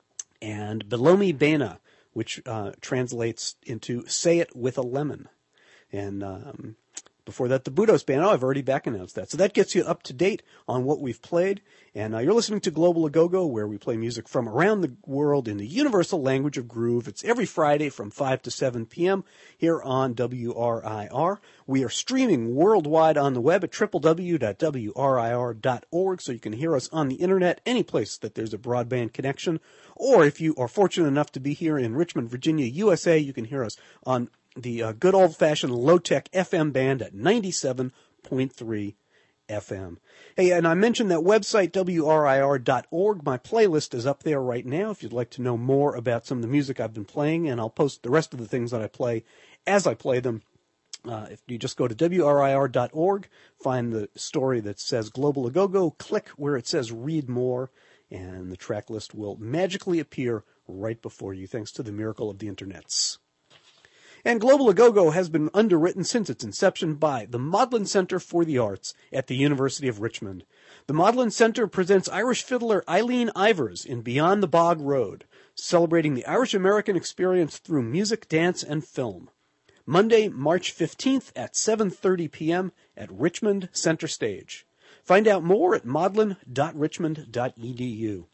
and Belomi Bena, which uh, translates into Say It With a Lemon. And um, before that, the Budos Band. Oh, I've already back announced that. So that gets you up to date on what we've played. And uh, you're listening to Global Agogo, where we play music from around the world in the universal language of groove. It's every Friday from five to seven p.m. here on W R I R. We are streaming worldwide on the web at w w w dot w r i r dot org, so you can hear us on the internet any place that there's a broadband connection. Or if you are fortunate enough to be here in Richmond, Virginia, U S A, you can hear us on the uh, good old-fashioned low-tech F M band at ninety-seven point three F M. Hey, and I mentioned that website, w r i r dot org. My playlist is up there right now if you'd like to know more about some of the music I've been playing, and I'll post the rest of the things that I play as I play them. Uh, if you just go to w r i r dot org, find the story that says Global Agogo, click where it says Read More, and the track list will magically appear right before you, thanks to the miracle of the internets. And Global Agogo has been underwritten since its inception by the Maudlin Center for the Arts at the University of Richmond. The Maudlin Center presents Irish fiddler Eileen Ivers in Beyond the Bog Road, celebrating the Irish-American experience through music, dance, and film. Monday, March fifteenth at seven thirty p.m. at Richmond Center Stage. Find out more at maudlin dot richmond dot e d u.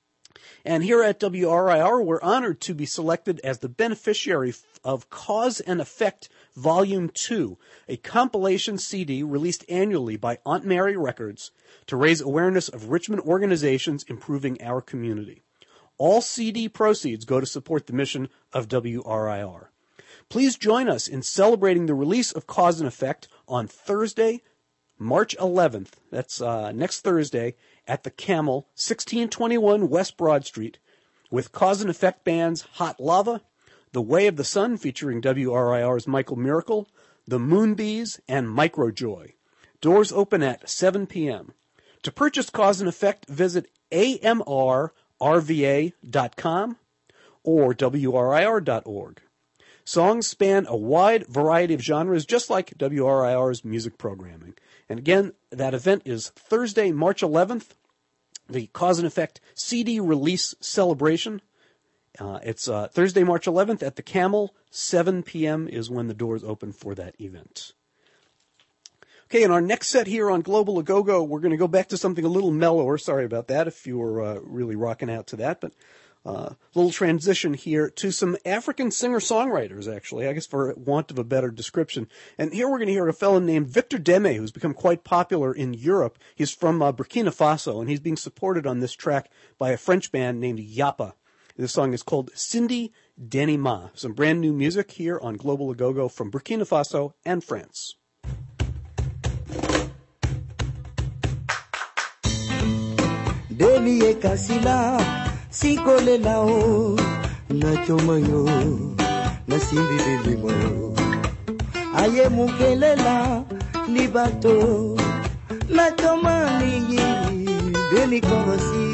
And here at W R I R, we're honored to be selected as the beneficiary of Cause and Effect Volume two, a compilation C D released annually by Aunt Mary Records to raise awareness of Richmond organizations improving our community. All C D proceeds go to support the mission of W R I R. Please join us in celebrating the release of Cause and Effect on Thursday, March eleventh, that's uh, next Thursday, at the Camel, sixteen twenty-one West Broad Street, with Cause and Effect bands Hot Lava, The Way of the Sun featuring W R I R's Michael Miracle, The Moonbees, and Microjoy. Doors open at seven p.m. To purchase Cause and Effect, visit a m r r v a dot com or w r i r dot org. Songs span a wide variety of genres, just like W R I R's music programming. And again, that event is Thursday, March eleventh, the Cause and Effect C D release celebration. Uh, it's uh, Thursday, March eleventh at the Camel. seven p.m. is when the doors open for that event. Okay, in our next set here on Global Agogo, we're going to go back to something a little mellower. Sorry about that if you were uh, really rocking out to that, but a uh, little transition here to some African singer-songwriters, actually, I guess for want of a better description. And here we're going to hear a fellow named Victor Deme, who's become quite popular in Europe. He's from uh, Burkina Faso, and he's being supported on this track by a French band named Yapa. This song is called Cindy Denima. Some brand new music here on Global Agogo from Burkina Faso and France. Deni e kasila sikole lao na chomayo na simbi bilimo aye mukelela libato na chomani deni korosi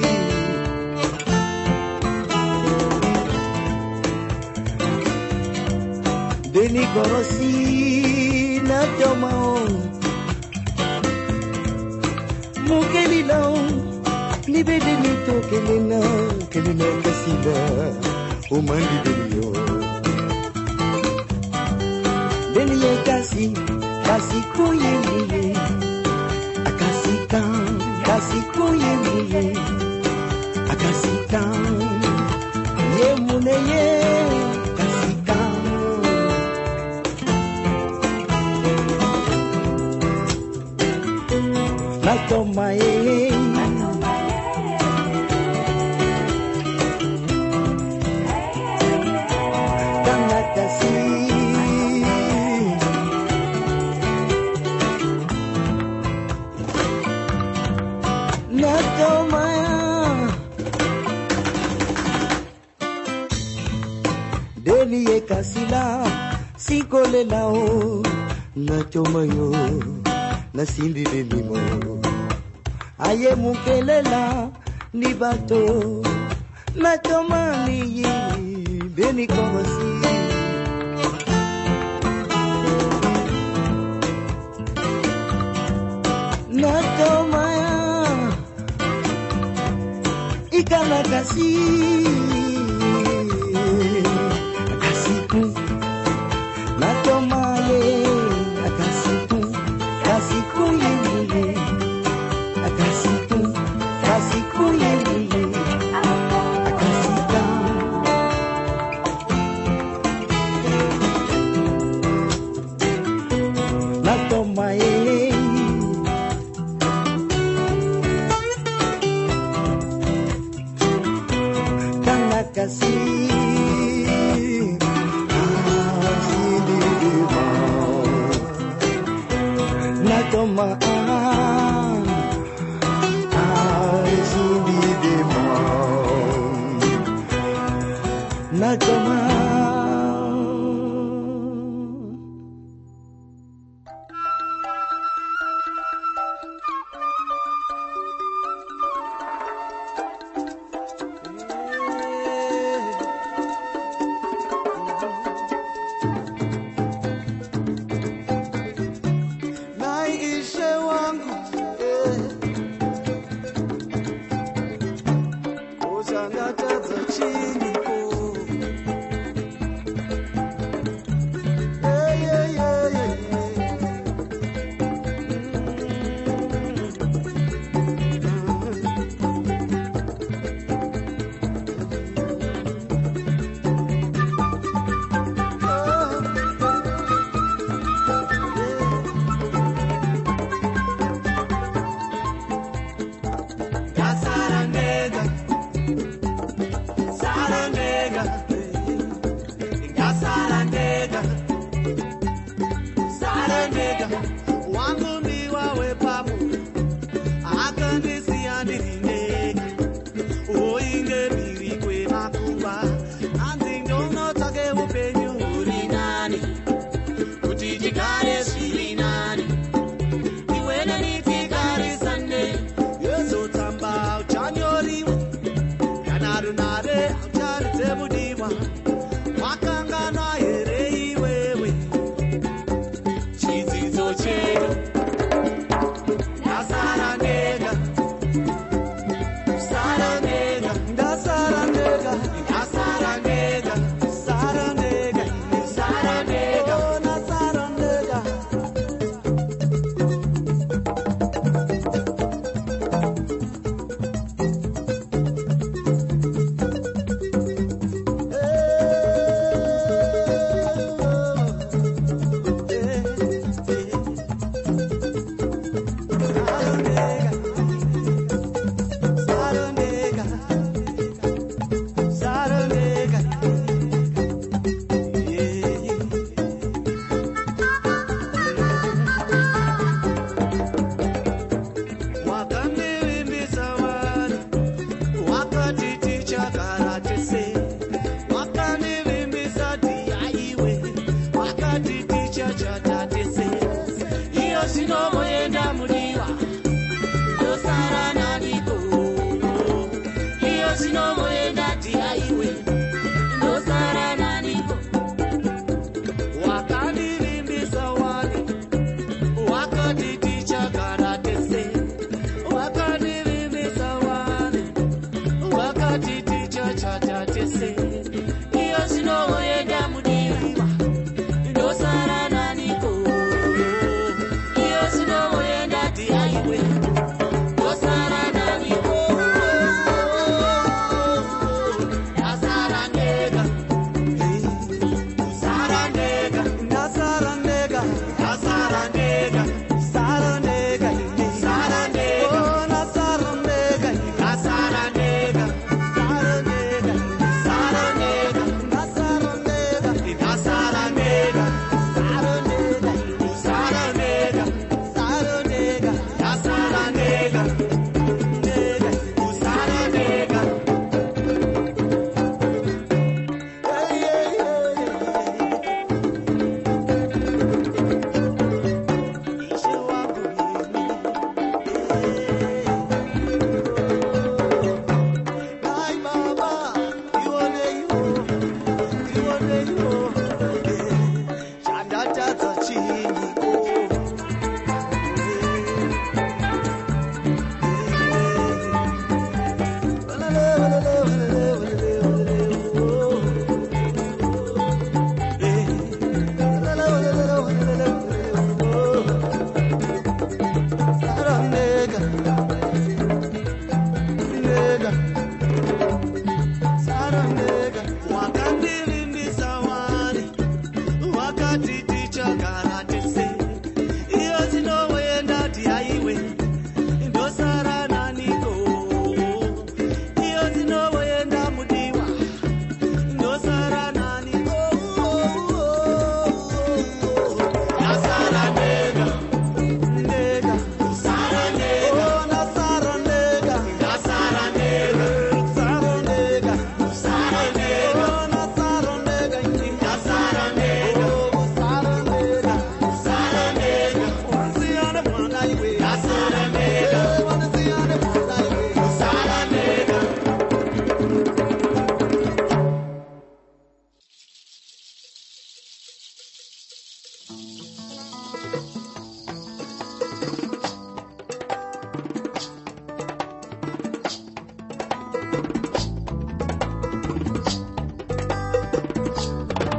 deni korosi na chomao mukelila Libede mito kelena, kelena kasila, umandi delio Deliye kasi kasi kuyemye akasika kasi kuyemye akasika ye muneye kasika natoma ye kana kasi natoma deliye kasila sikole lao natoma yo nasimbi bimimo aye mukelela ni bato natoma ni beni komasi natoma ikana kasi akasiku natoma ye akasiku kasiku yeye akasiku kasiku yeye akasika natoma ye kana kasi natoma asindi demo natoma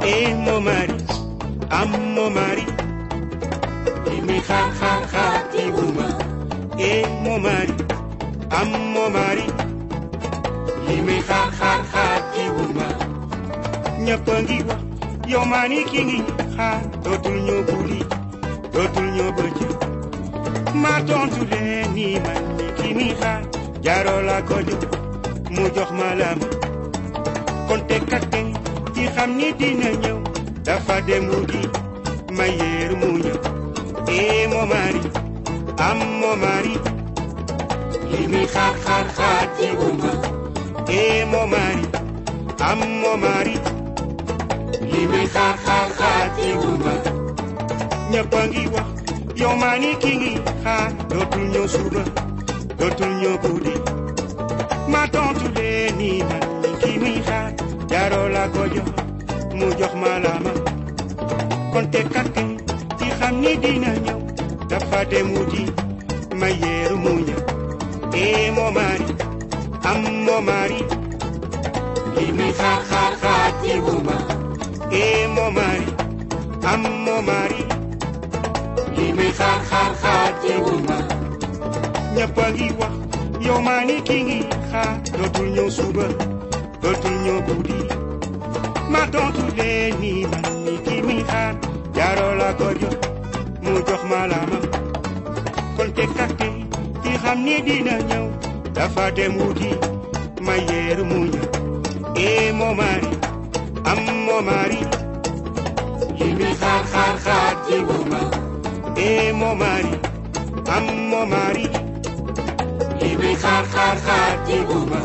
eh mon mari am mon mari li muy xaar xaar xaar teewuma eh mon mari am mon mari li muy xaar xaar xaar teewuma ñëpp a ngi wax yow maa ni ki ngi xaar dootul ñoo buli dootul ñoo bëcc ma tontu leen ni man ni ki muy xaar jaaroo la ko jox mu jox ma lam kon te katte di xam ni dina ñëw dafa dem wuti ma yeer mu ñëw eh mon mari am mon mari li muy xaar xaar xaar teewuma eh mon mari am mon mari li muy xaar xaar xaar teewuma ñëpp a ngi wax yow maa ni ki ngi xaar dootul ñëw suba dootul ñëw guddi ma tontu leen ni man ni ki muy xaar jaaroo la ko jox mu jox ma la ma kon te katte di xam ni dina ñëw dafa dem wuti ma yeeru mu ñëw eh mon mari am mon mari li muy xaar xaar xaar teewuma eh mon mari am mon mari li muy xaar xaar xaar teewuma ñëpp a ngi wax yow maa ni ki ngi xaar dootul ñëw suba dootul ñëw guddi ma tontu leen ni man ni ki muy xaar jaaroo la ko jox mu jox ma la ma kon te katte di xam ni dina ñëw dafa dem wuti ma yeer mu ñëw eh mon mari am mon mari li muy xaar xaar xaar teewuma eh mon mari am mon mari li muy xaar xaar xaar teewuma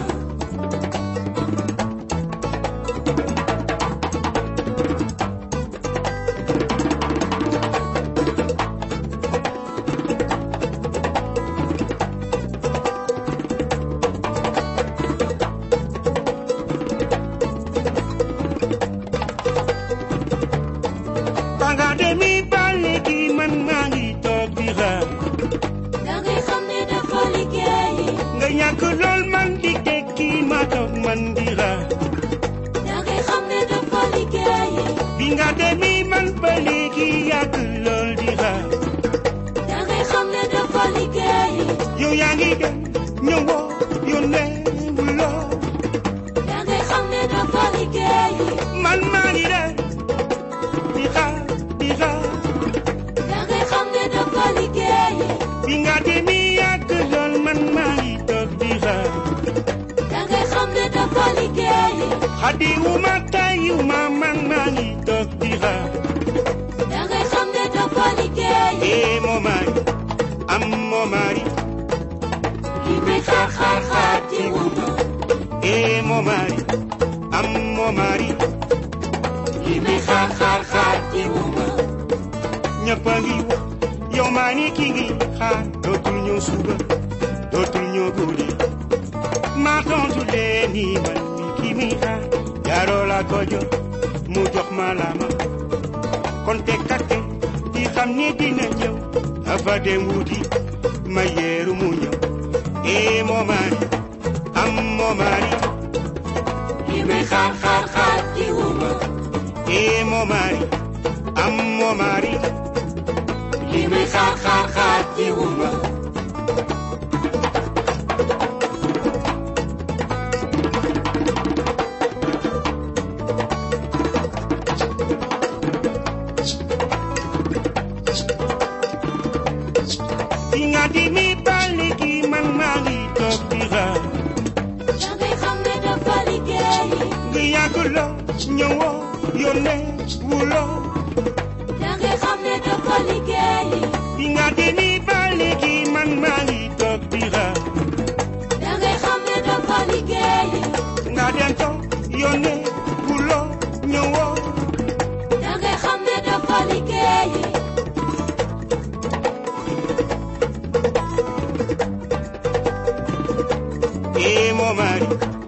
eh mon mari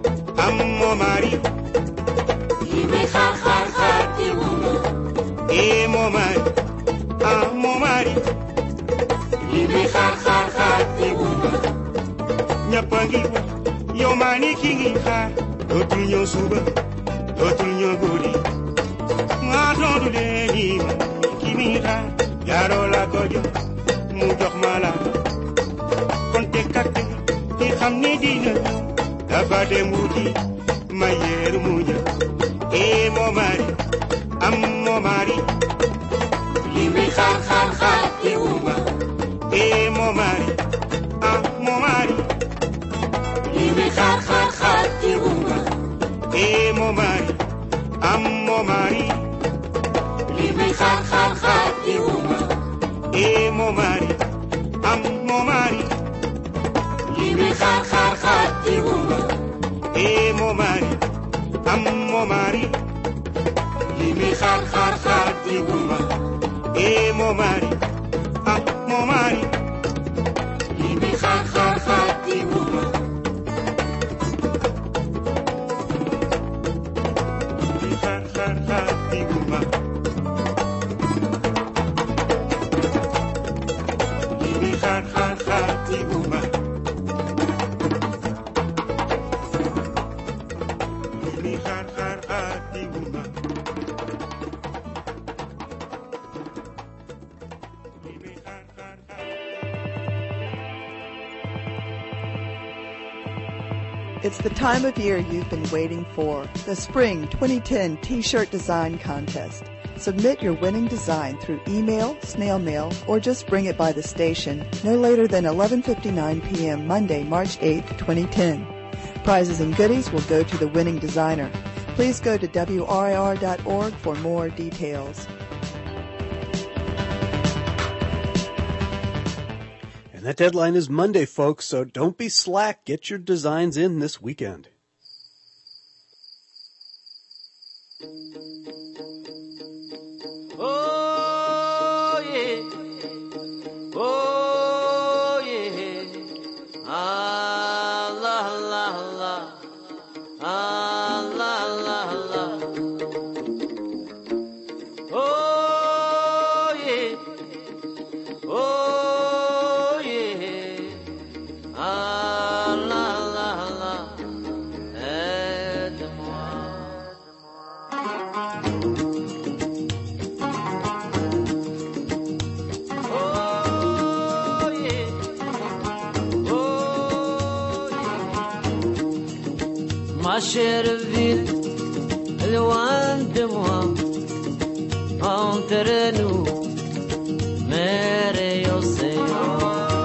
am mon mari li muy xaar xaar xaar teewuma eh mon mari am mon mari li muy xaar xaar xaar teewuma ñëpp a ngi wax yow maa ni ki ngi xaar dootul ñëw suba dootul ñëw guddi jooju mu jox ma la kon te kat te xam ne dina dafa dem wuti ma yeeru mu ñëw eh mon mari am mon mari li muy xaar xaar xaar te wuma eh mon mari am mon mari li muy xaar xaar xaar te wuma eh mon mari am mon mari li muy xaar xaar xaar te wuma eh mon mari am mon mari li muy xaar xaar xaar te wuma eh mon mari am mon mari li muy xaar xaar xaar te wuma eh mon mari am mon mari li muy xaar xaar xaar te wuma li xaar xaar xaar te wuma li muy xaar xaar xaar te wuma It's the time of year you've been waiting for, the Spring twenty ten T-Shirt Design Contest. Submit your winning design through email, snail mail, or just bring it by the station no later than eleven fifty-nine p.m. Monday, March eighth, twenty ten. Prizes and goodies will go to the winning designer. Please go to W R I R dot org for more details. That deadline is Monday, folks, so don't be slack. Get your designs in this weekend. Oh, yeah. Oh, yeah. Ah, la, la, la. Ah, la, la, la. Oh, yeah. Oh. Ma chère ville, loin de moi, entre nous, mer et océan.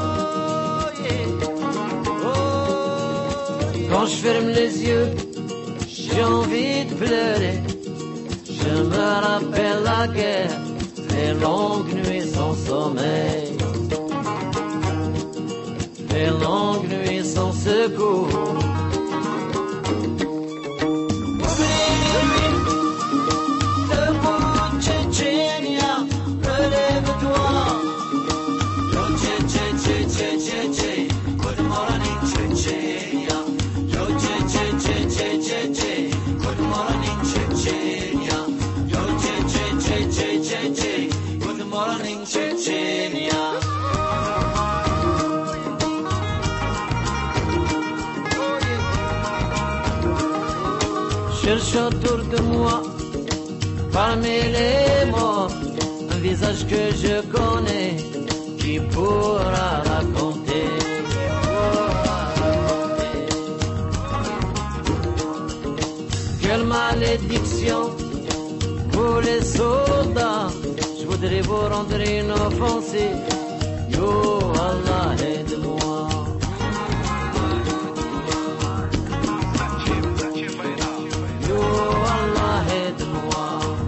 Quand je ferme les yeux, j'ai envie de pleurer. Je me rappelle la guerre, les longues nuits sans sommeil, les longues nuits sans secours. Cherche autour de moi, parmi les morts, un visage que je connais, qui pourra raconter, qui pourra raconter. Quelle malédiction pour les soldats, je voudrais vous rendre une offensive. Yo Allah, aide-moi. Yo Allah, aide-moi.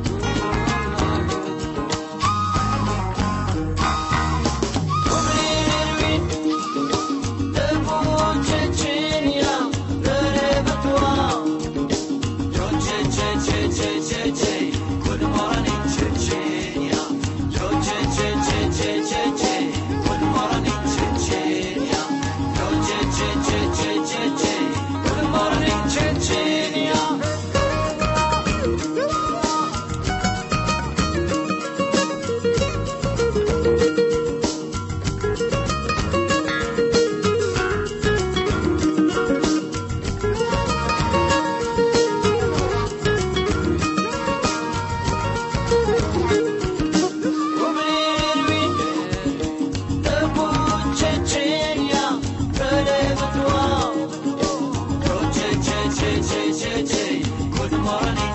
Oubliez les nuits, debout en Tchétchénia, relève-toi. Yo Tché Tché Tché Tché Tché Tché, good morning Tchétchénia. Yo Tché Tché Tché Tché Tché Tché, good morning Tchétchénia.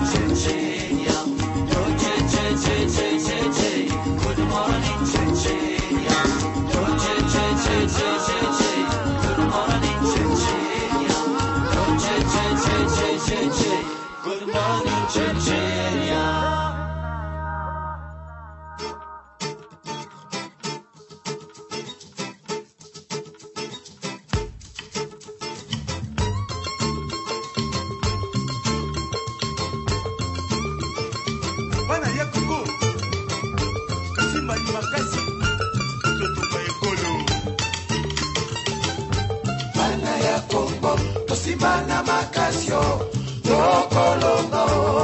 Chechnya. Yo che che che che che che. Good morning Chechnya. Yo che che che che che che. Good morning Chechnya. Yo che che che che che che. Good morning Chechnya. Bana ya Congo, kasi mali makasi, totoka ekolo. Bana ya Congo, tosimana makasio, tokolongo.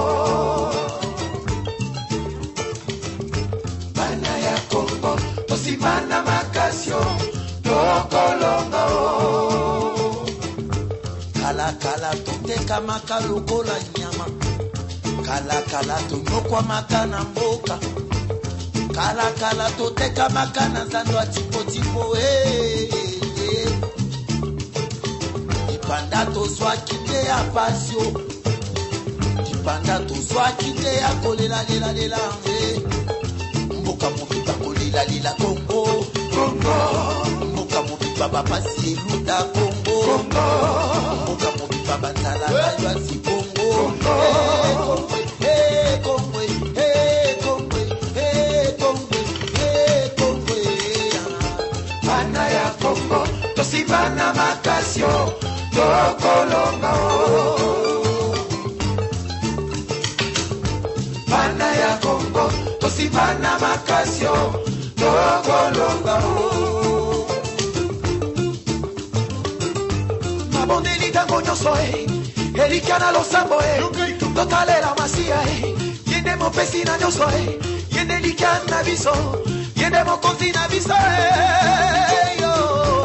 Bana ya Congo, tosimana makasio, tokolongo. Kala kala toteka makalokola nyama. Kala kala tonyokwa makana mboka. Kala kala toteka makana zando atipotipo eh eh. Ipanda tozwa kite ya pasio. Ipanda tozwa kite ya kolela lela lela eh. Mboka mobimba kolela lela Congo Congo. Mboka mobimba bapasi eluda Congo Congo. Mboka mobimba banzala baywa si Congo Congo. Eh Congo eh Congo eh Congo eh Congo. Bana ya Congo tosibana makasio tokolonga. Bana ya Congo tosibana makasio tokolonga. Mabondeli tango nyonso e elikana losambo e totalela masia e yende mopesi na nyonso e yende likana biso yende mokonzi na biso e yo.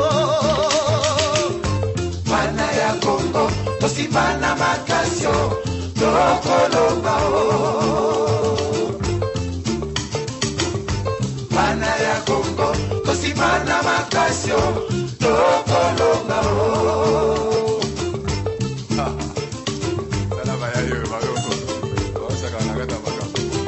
Bana ya Congo tosibana makasio tokolonga. Bana ya Congo tosimana makasio tokolonga. Dala vaya yo baloko. Osa kana kata baka.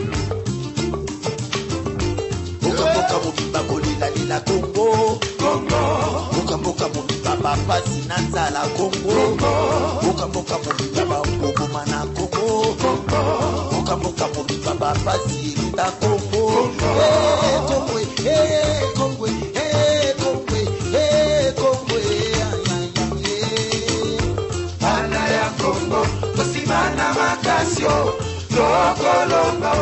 Boka boka mobimba kolila lila Congo Congo. Boka boka mobimba bapasi na nzala Congo Congo. Boka boka mobimba bamboboma na Congo Congo. Boka boka mobimba bapasi eluda Congo Congo. Eh Congo eh Congo eh Congo eh Congo eh ay ay ay. Bana ya Congo tosimana makasio tokolonga.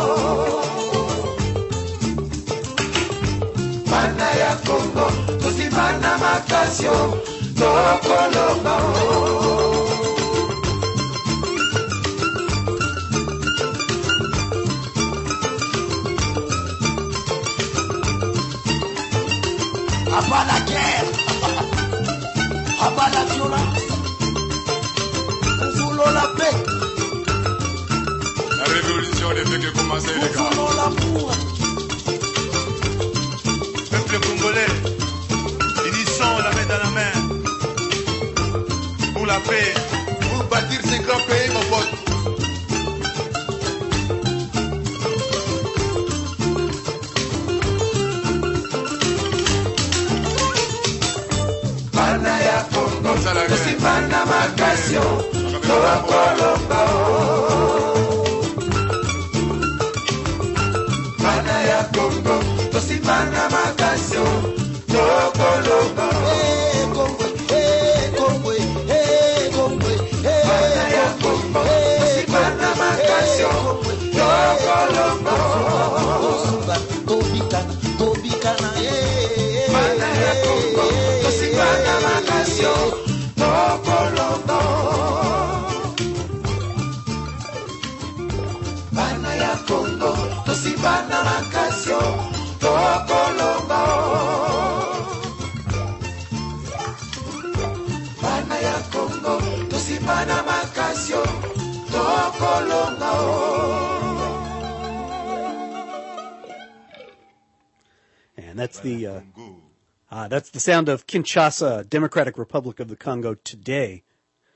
Bana ya Congo tosimana makasio tokolonga. Abat la guerre, abat la violence, nous voulons la paix. La révolution ne fait que commencer, les gars. Nous voulons l'amour. Peuple congolais, unissons la main dans la main pour la paix, pour bâtir ce grand pays, mon pote. Bana ya Congo tosimana makasio tokolonga. Bana ya Congo tosimana makasio tokolonga. Eh Congo eh Congo eh Congo eh. Bana ya Congo tosimana makasio tokolonga. Tobikana tobikana eh. Bana ya Congo tosimana makasio tokolonga. Bana ya Congo tosimana makasio tokolonga. Bana ya Congo tosimana makasio tokolonga. And that's the uh, uh, that's the sound of Kinshasa, Democratic Republic of the Congo today.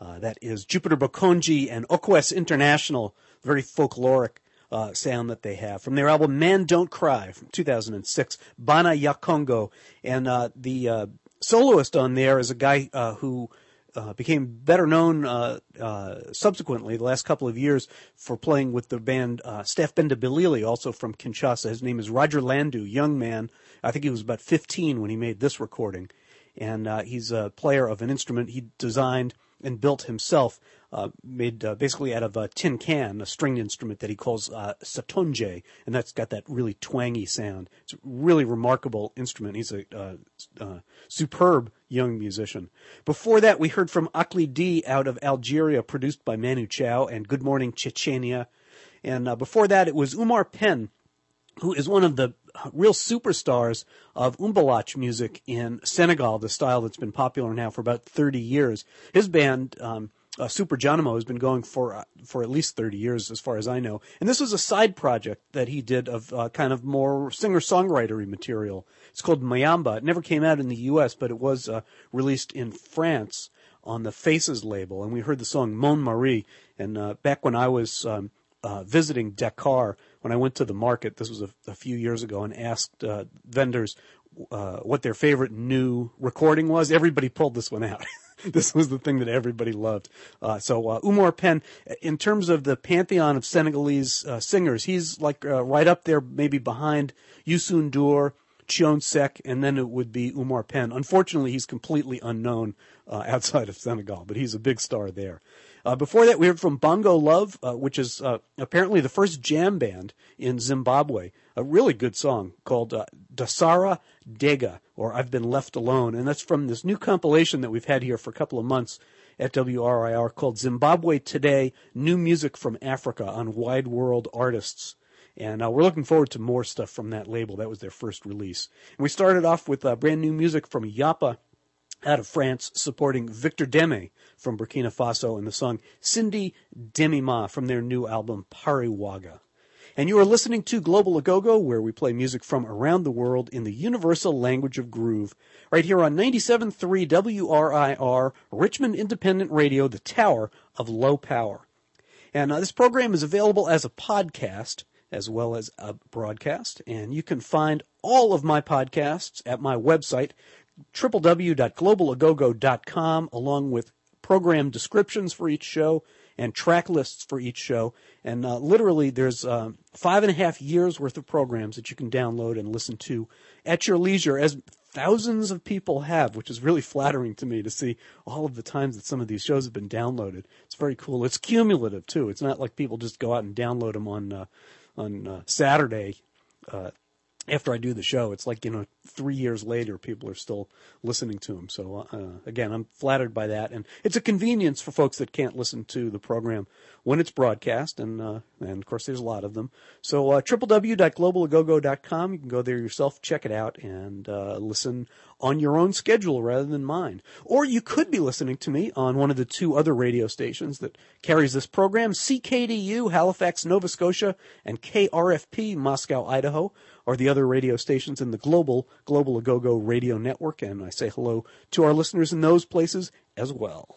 Uh, that is Jupiter Bokonji and Okwes International, very folkloric uh, sound that they have. From their album Man Don't Cry from two thousand six, Bana Yakongo. And uh, the uh, soloist on there is a guy uh, who uh, became better known uh, uh, subsequently, the last couple of years, for playing with the band uh, Staff Bendabilili, also from Kinshasa. His name is Roger Landu, young man. I think he was about fifteen when he made this recording. And uh, he's a player of an instrument he designed and built himself, uh, made uh, basically out of a tin can, a stringed instrument that he calls uh, satonje, and that's got that really twangy sound. It's a really remarkable instrument. He's a uh, uh, superb young musician. Before that, we heard from Akli D out of Algeria, produced by Manu Chao and Good Morning Chechenia. And uh, before that, it was Umar Pen, who is one of the real superstars of umbalach music in Senegal, the style that's been popular now for about thirty years. His band, um, uh, Super Janimo, has been going for uh, for at least thirty years, as far as I know. And this was a side project that he did of uh, kind of more singer-songwritery material. It's called Mayamba. It never came out in the U S, but it was uh, released in France on the Faces label. And we heard the song Mon Marie. And uh, back when I was um, uh, visiting Dakar, when I went to the market, this was a, a few years ago, and asked uh, vendors uh, what their favorite new recording was, everybody pulled this one out. This was the thing that everybody loved. Uh, so uh, Umar Pen, in terms of the pantheon of Senegalese uh, singers, he's like uh, right up there, maybe behind Youssou N'Dour, Chion Sek, and then it would be Umar Pen. Unfortunately, he's completely unknown uh, outside of Senegal, but he's a big star there. Uh, before that, we heard from Bongo Love, uh, which is uh, apparently the first jam band in Zimbabwe. A really good song called uh, Dasara Dega, or I've Been Left Alone. And that's from this new compilation that we've had here for a couple of months at W R I R called Zimbabwe Today, New Music from Africa on Wide World Artists. And uh, we're looking forward to more stuff from that label. That was their first release. And we started off with uh, brand new music from Yapa out of France, supporting Victor Deme from Burkina Faso and the song Cindy Demima from their new album Pariwaga. And you are listening to Global Agogo, where we play music from around the world in the universal language of groove, right here on ninety-seven point three W R I R, Richmond Independent Radio, the Tower of Low Power. And uh, this program is available as a podcast as well as a broadcast, and you can find all of my podcasts at my website, w w w dot global agogo dot com, along with program descriptions for each show and track lists for each show. And uh, literally there's uh, five and a half years worth of programs that you can download and listen to at your leisure, as thousands of people have, which is really flattering to me to see all of the times that some of these shows have been downloaded. It's very cool. It's cumulative, too. It's not like people just go out and download them on, uh, on uh, Saturday uh after I do the show. It's like, you know, three years later, people are still listening to them. So, uh, again, I'm flattered by that. And it's a convenience for folks that can't listen to the program when it's broadcast. And, uh, and of course, there's a lot of them. So, uh, w w w dot global agogo dot com. You can go there yourself, check it out, and uh, listen on your own schedule rather than mine. Or you could be listening to me on one of the two other radio stations that carries this program, C K D U, Halifax, Nova Scotia, and K R F P, Moscow, Idaho, or the other radio stations in the global Global Agogo radio network. And I say hello to our listeners in those places as well.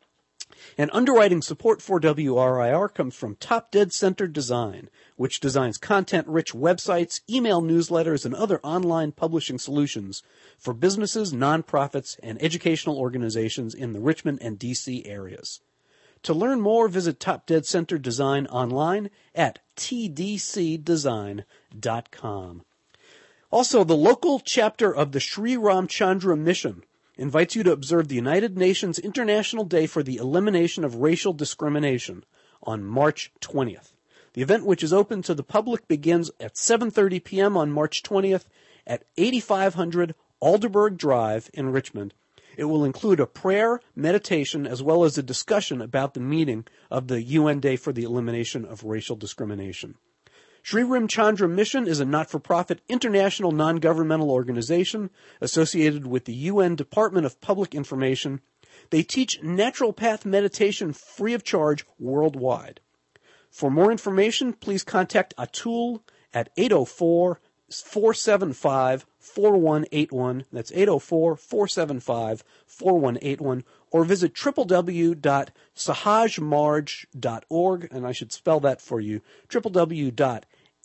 And underwriting support for W R I R comes from Top Dead Center Design, which designs content-rich websites, email newsletters, and other online publishing solutions for businesses, nonprofits, and educational organizations in the Richmond and D C areas. To learn more, visit Top Dead Center Design online at t d c design dot com. Also, the local chapter of the Sri Ramchandra Mission invites you to observe the United Nations International Day for the Elimination of Racial Discrimination on March twentieth. The event, which is open to the public, begins at seven thirty p.m. on March twentieth at eighty-five hundred Alderburgh Drive in Richmond. It will include a prayer, meditation, as well as a discussion about the meaning of the U N Day for the Elimination of Racial Discrimination. Sri Ramchandra Mission is a not-for-profit international non-governmental organization associated with the U N Department of Public Information. They teach natural path meditation free of charge worldwide. For more information, please contact Atul at eight oh four, four seven five, four one eight one. That's eight oh four, four seven five, four one eight one. or visit w w w dot sahaj marj dot org, and I should spell that for you, w w w dot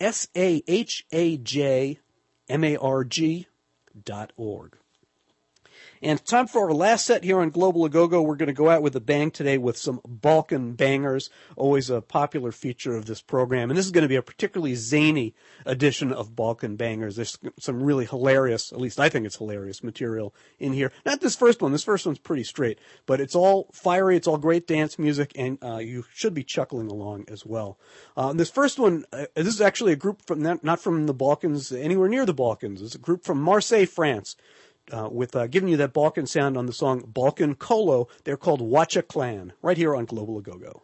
sahaj marg dot org. And time for our last set here on Global Agogo. We're going to go out with a bang today with some Balkan bangers, always a popular feature of this program. And this is going to be a particularly zany edition of Balkan bangers. There's some really hilarious, at least I think it's hilarious, material in here. Not this first one. This first one's pretty straight, but it's all fiery. It's all great dance music, and uh, you should be chuckling along as well. Uh, this first one, uh, this is actually a group from not, not from the Balkans, anywhere near the Balkans. It's a group from Marseille, France. Uh, with uh, giving you that Balkan sound on the song Balkan Kolo. They're called Watcha Clan, right here on Global Agogo.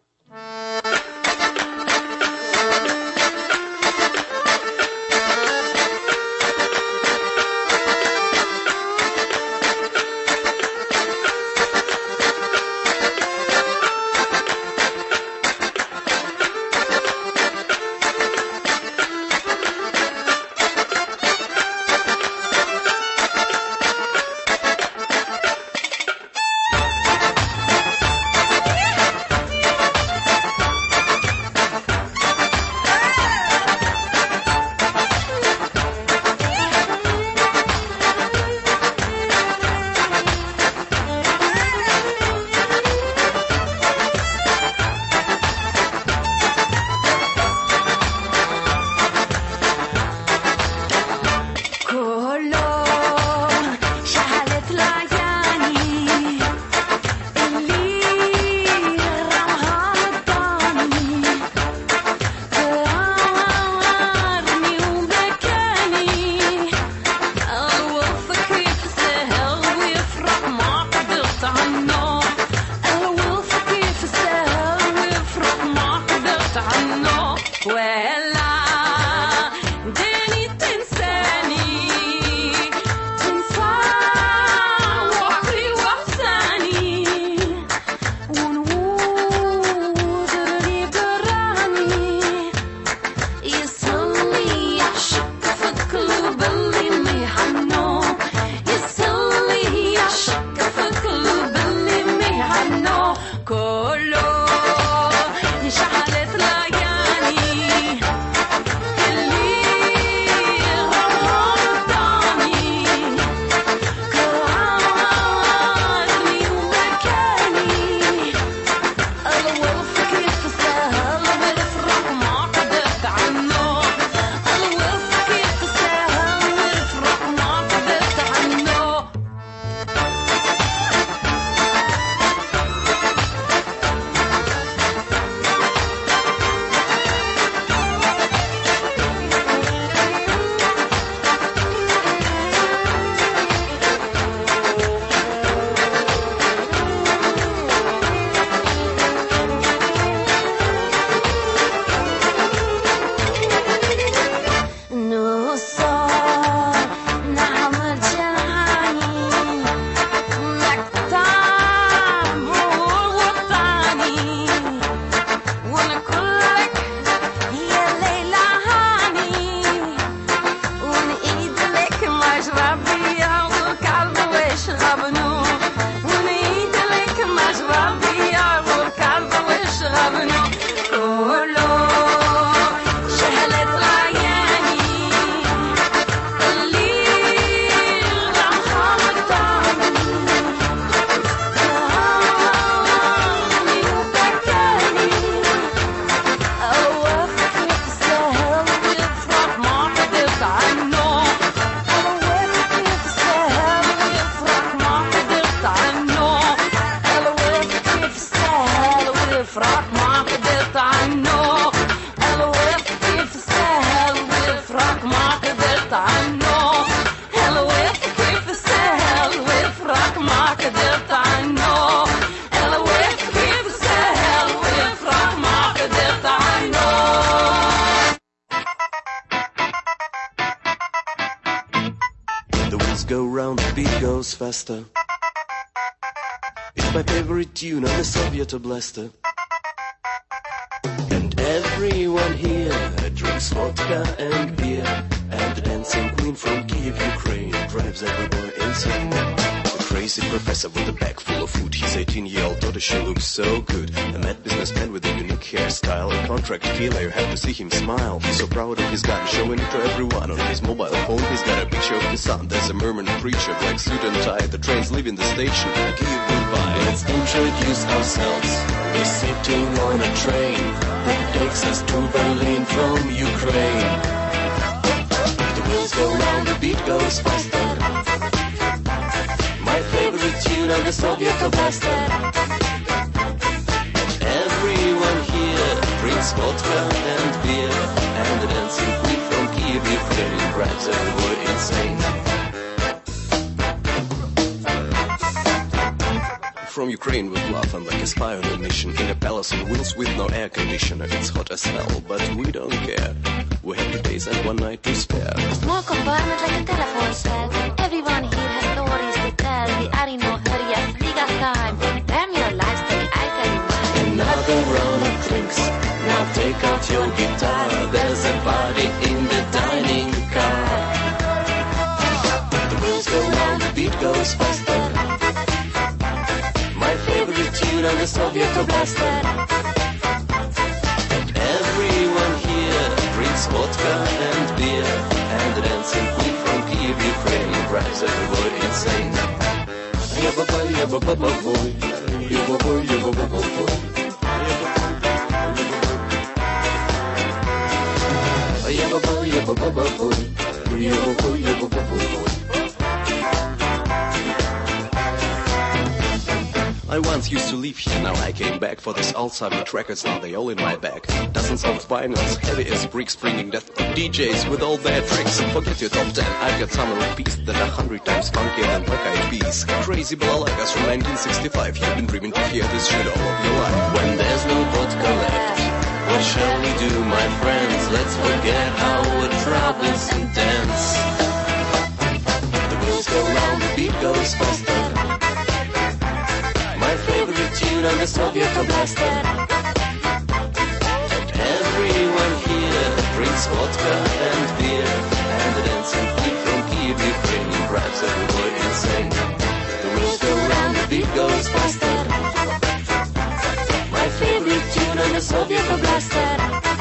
Go round, the beat goes faster. It's my favorite tune on the Soviet blaster. And everyone here drinks vodka and beer. And the dancing queen from Kiev, Ukraine drives every boy insane. crazy professor with a bag full of food. His eighteen-year-old daughter, she looks so good. A mad businessman with a unique hairstyle. A contract killer, you have to see him smile. He's so proud of his gun, showing it to everyone. On his mobile phone, he's got a picture of the sun. There's a Mormon preacher, black suit and tie. The train's leaving the station. Okay, goodbye. Let's introduce ourselves. We're sitting on a train that takes us to Berlin from Ukraine. The wheels go round, the beat goes faster. My favorite tune on the Soviet blaster. Everyone here drinks vodka and beer, and the dancing queen from Kiev, Ukraine drives everyone insane. From Ukraine with love, I'm like a spy on a mission. In a palace on wheels with no air conditioner. It's hot as hell, but we don't care. We have two days and one night to spare. Small compartment like a telephone cell. Everyone here has stories to tell. We are in no hurry, yes, we got time. Damn your lifestyle, I tell you mine. Another round of drinks. Now take out your guitar. There's a party in the dining car. The wheels go round, the beat goes faster. My favorite tune on the Soviet blaster. Everyone here drinks vodka and beer, and the dancing queen from Kiev, Ukraine drives everyone insane. Yabba yabba baba boy, yabba boy, yabba baba boy. Yabba boy, yabba baba boy, yabba boy, yabba baba boy. I once used to live here, now I came back for this old Soviet records, now they all in my bag. Dozens of vinyls, heavy as bricks, bringing death of D Js with all their tricks. Forget your top ten, I've got some repeats that are a hundred times funkier than Black Eyed Peas. Crazy balalakas from nineteen sixty-five, you've been dreaming to hear this shit all of your life. When there's no vodka left, what shall we do, my friends? Let's forget our troubles and dance. The wheels go round, the beat goes faster. My favorite tune on the Soviet blaster. Everyone here drinks vodka and beer, and the dancing queen from Kiev, Ukraine drives everyone insane. The wheels go round, the beat goes faster. My favorite tune on the Soviet blaster.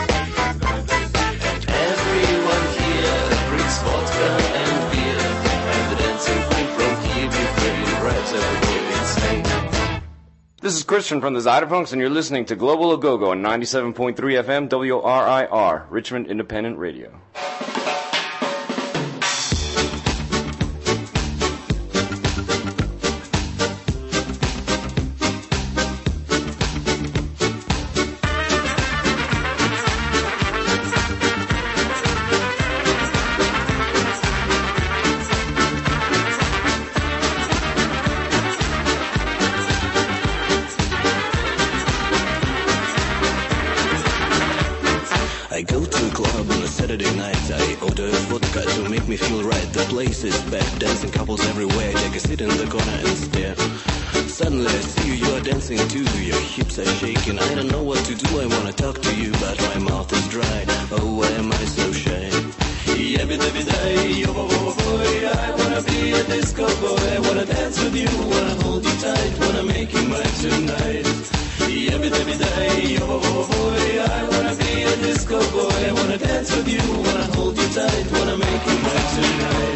Everyone here drinks vodka and beer, and the dancing queen from Kiev, Ukraine drives everyone insane. This is Christian from the Zyderpunks, and you're listening to Global Agogo on ninety-seven point three F M W R I R, Richmond Independent Radio. I go to a club on a Saturday night. I order vodka to make me feel right. The place is packed, dancing couples everywhere. I take a seat in the corner and stare. Suddenly I see you, you are dancing too. Your hips are shaking, I don't know what to do. I wanna talk to you, but my mouth is dry. Oh, why am I so shy? Yabba-dabba-day, yo-bo-bo-boy, I wanna be a disco boy. I wanna dance with you, wanna hold you tight, wanna make you mine tonight. Yabba-dabba-day, yo-bo-bo-boy, I wanna be a disco boy. I wanna dance with you, wanna hold you tight, wanna make you mine tonight.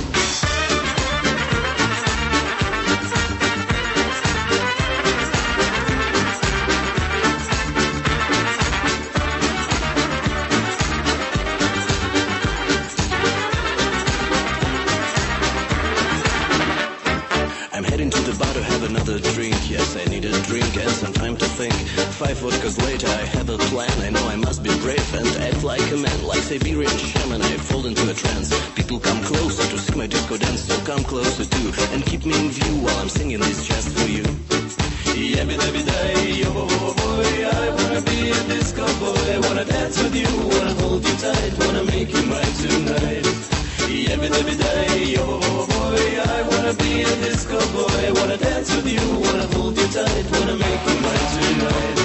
I'm heading to the bar to have another drink. Yes, I need a drink and some time to think. Five vodkas later, I have a plan. I know I must be brave and act like a man. Like Siberian shaman, I fall into a trance. People come closer to see my disco dance, so come closer too and keep me in view while I'm singing this just for you. Yabba-dabba-day, yo-bo-bo-boy, I wanna be a disco boy. I wanna dance with you, wanna hold you tight, wanna make you mine tonight. Yabba-dabba-day, yo-bo-boy, I wanna be a disco boy. I wanna dance with you, wanna hold you tight, wanna make you mine tonight.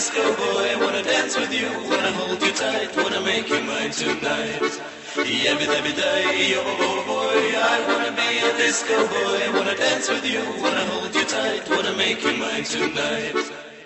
disco boy, wanna dance with you, wanna hold you tight, wanna make you mine tonight. Every every day, oh boy, I wanna be a disco boy, wanna dance with you, wanna hold you tight, wanna make you mine tonight.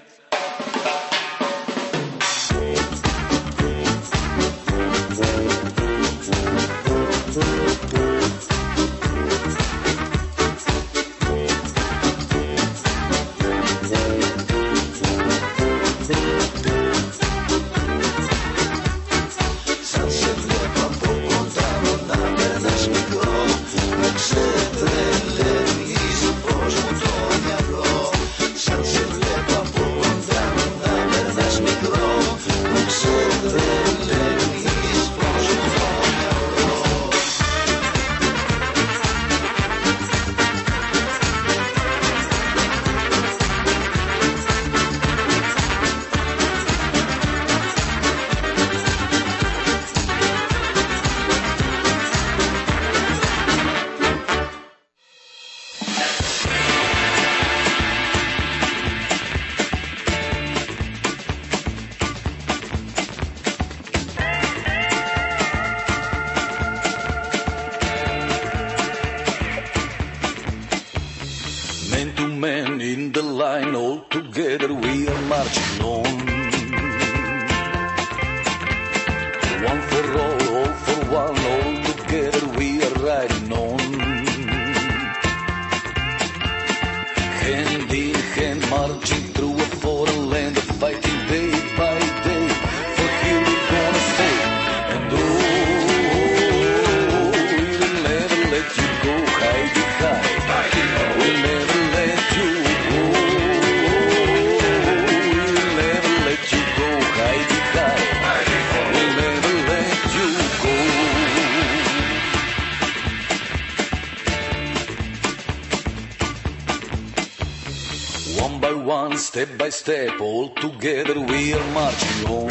Step by step, all together we are marching on.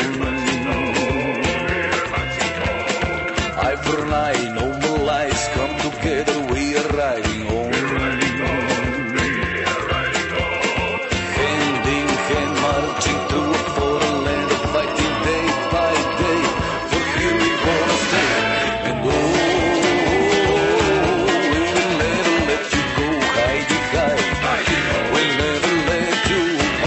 Eye for an eye, no more lies, come together we are riding on. Hand in hand, marching through a foreign land, fighting day by day, for here we gonna stay. And oh, we will never let you go, Heidi, Heidi. We'll never let you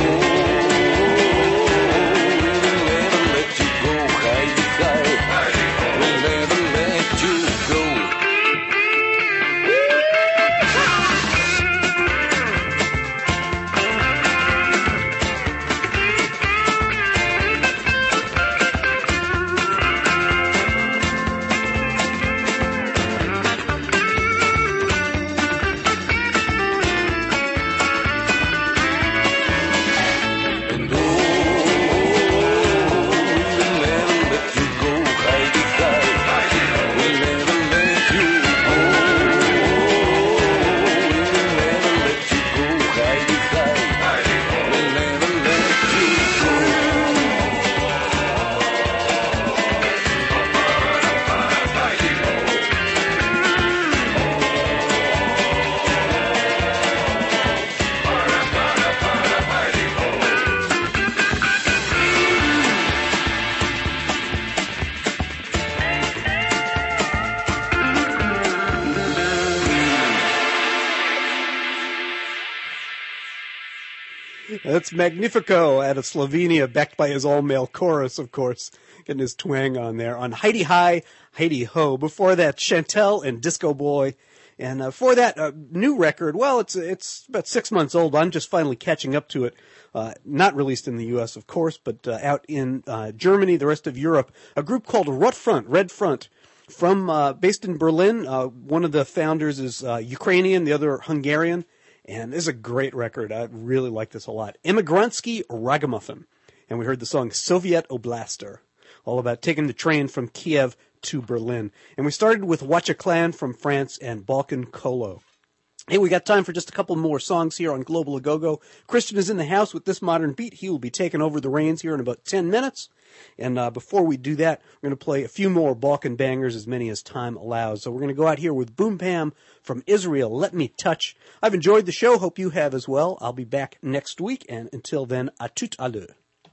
That's Magnifico out of Slovenia, backed by his all-male chorus, of course, getting his twang on there. On Heidi Hi, Heidi Ho. Before that, Chantel and Disco Boy. And uh, for that uh, new record, well, it's it's about six months old. I'm just finally catching up to it. Uh, not released in the U S, of course, but uh, out in uh, Germany, the rest of Europe. A group called Rot Front, Red Front, from uh, based in Berlin. Uh, one of the founders is uh, Ukrainian, the other Hungarian. And this is a great record. I really like this a lot. Emigransky Ragamuffin. And we heard the song Soviet Oblaster, all about taking the train from Kiev to Berlin. And we started with Watchaclan from France and Balkan Kolo. Hey, we got time for just a couple more songs here on Global A-Go-Go. Christian is in the house with This Modern Beat. He will be taking over the reins here in about ten minutes. And uh, before we do that, we're going to play a few more Balkan bangers, as many as time allows. So we're going to go out here with Boom Pam from Israel, Let Me Touch. I've enjoyed the show. Hope you have as well. I'll be back next week. And until then, à tout à l'heure.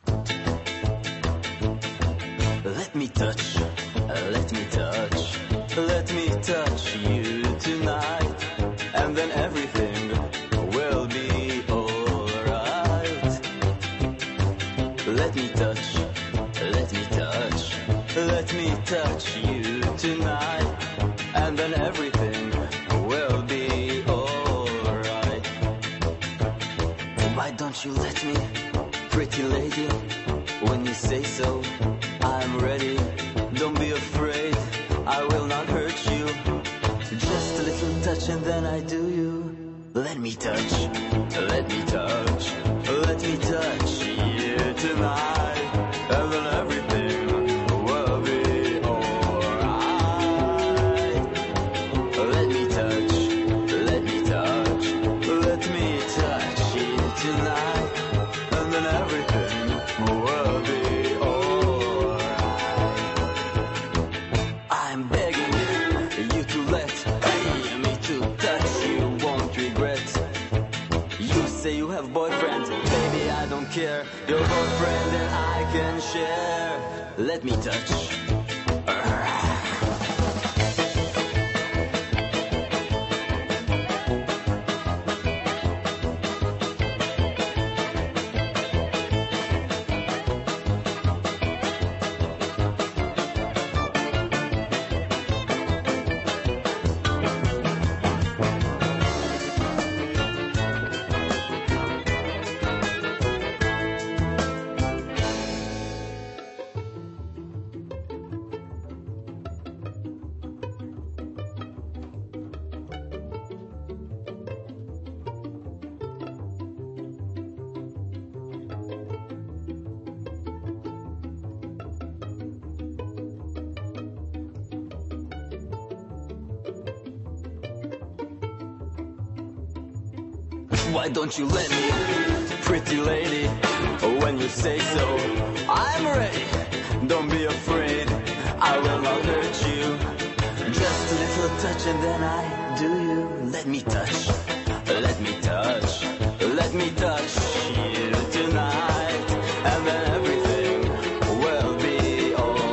Let me touch, let me touch, let me touch you tonight, and then everything will be alright. Let me touch, let me touch, let me touch you tonight, and then everything will be alright. Why don't you let me, pretty lady, when you say so, I'm ready, don't be afraid, I will not hurt you. Just a little touch and then I do you. Let me touch, let me touch, let me touch you tonight, and then everything will be alright. Let me touch, let me touch, let me touch you tonight, and then everything will be you have boyfriends, baby, I don't care. Your boyfriend and I can share. Let me touch. Why don't you let me, pretty lady, when you say so, I'm ready, don't be afraid, I will not hurt you. Just a little touch and then I do you. Let me touch, let me touch, let me touch you tonight, and then everything will be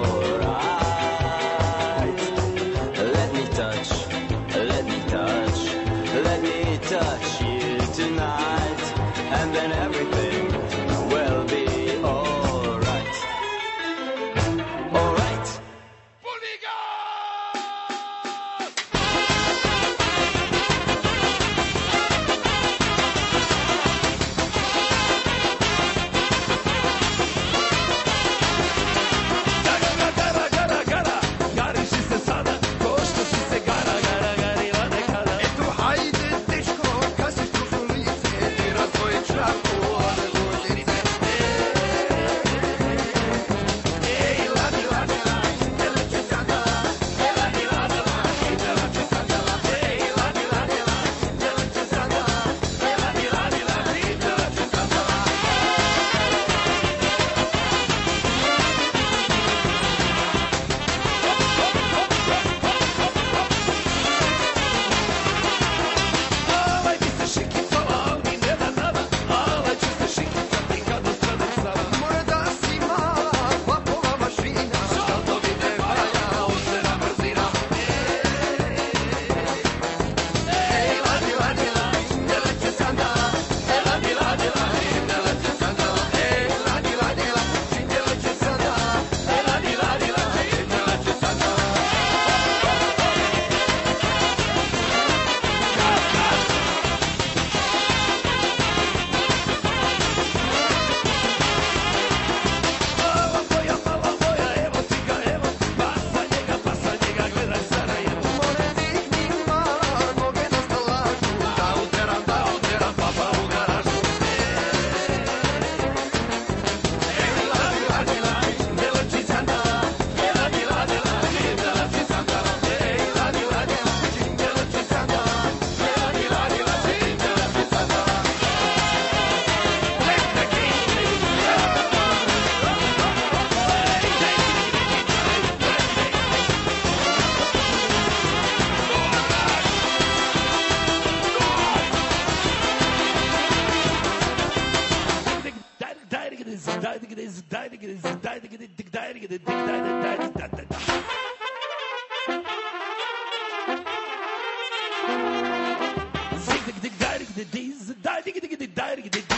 alright. Let me touch, let me touch, let me touch you tonight, and then everything will be alright. Alright. Zig,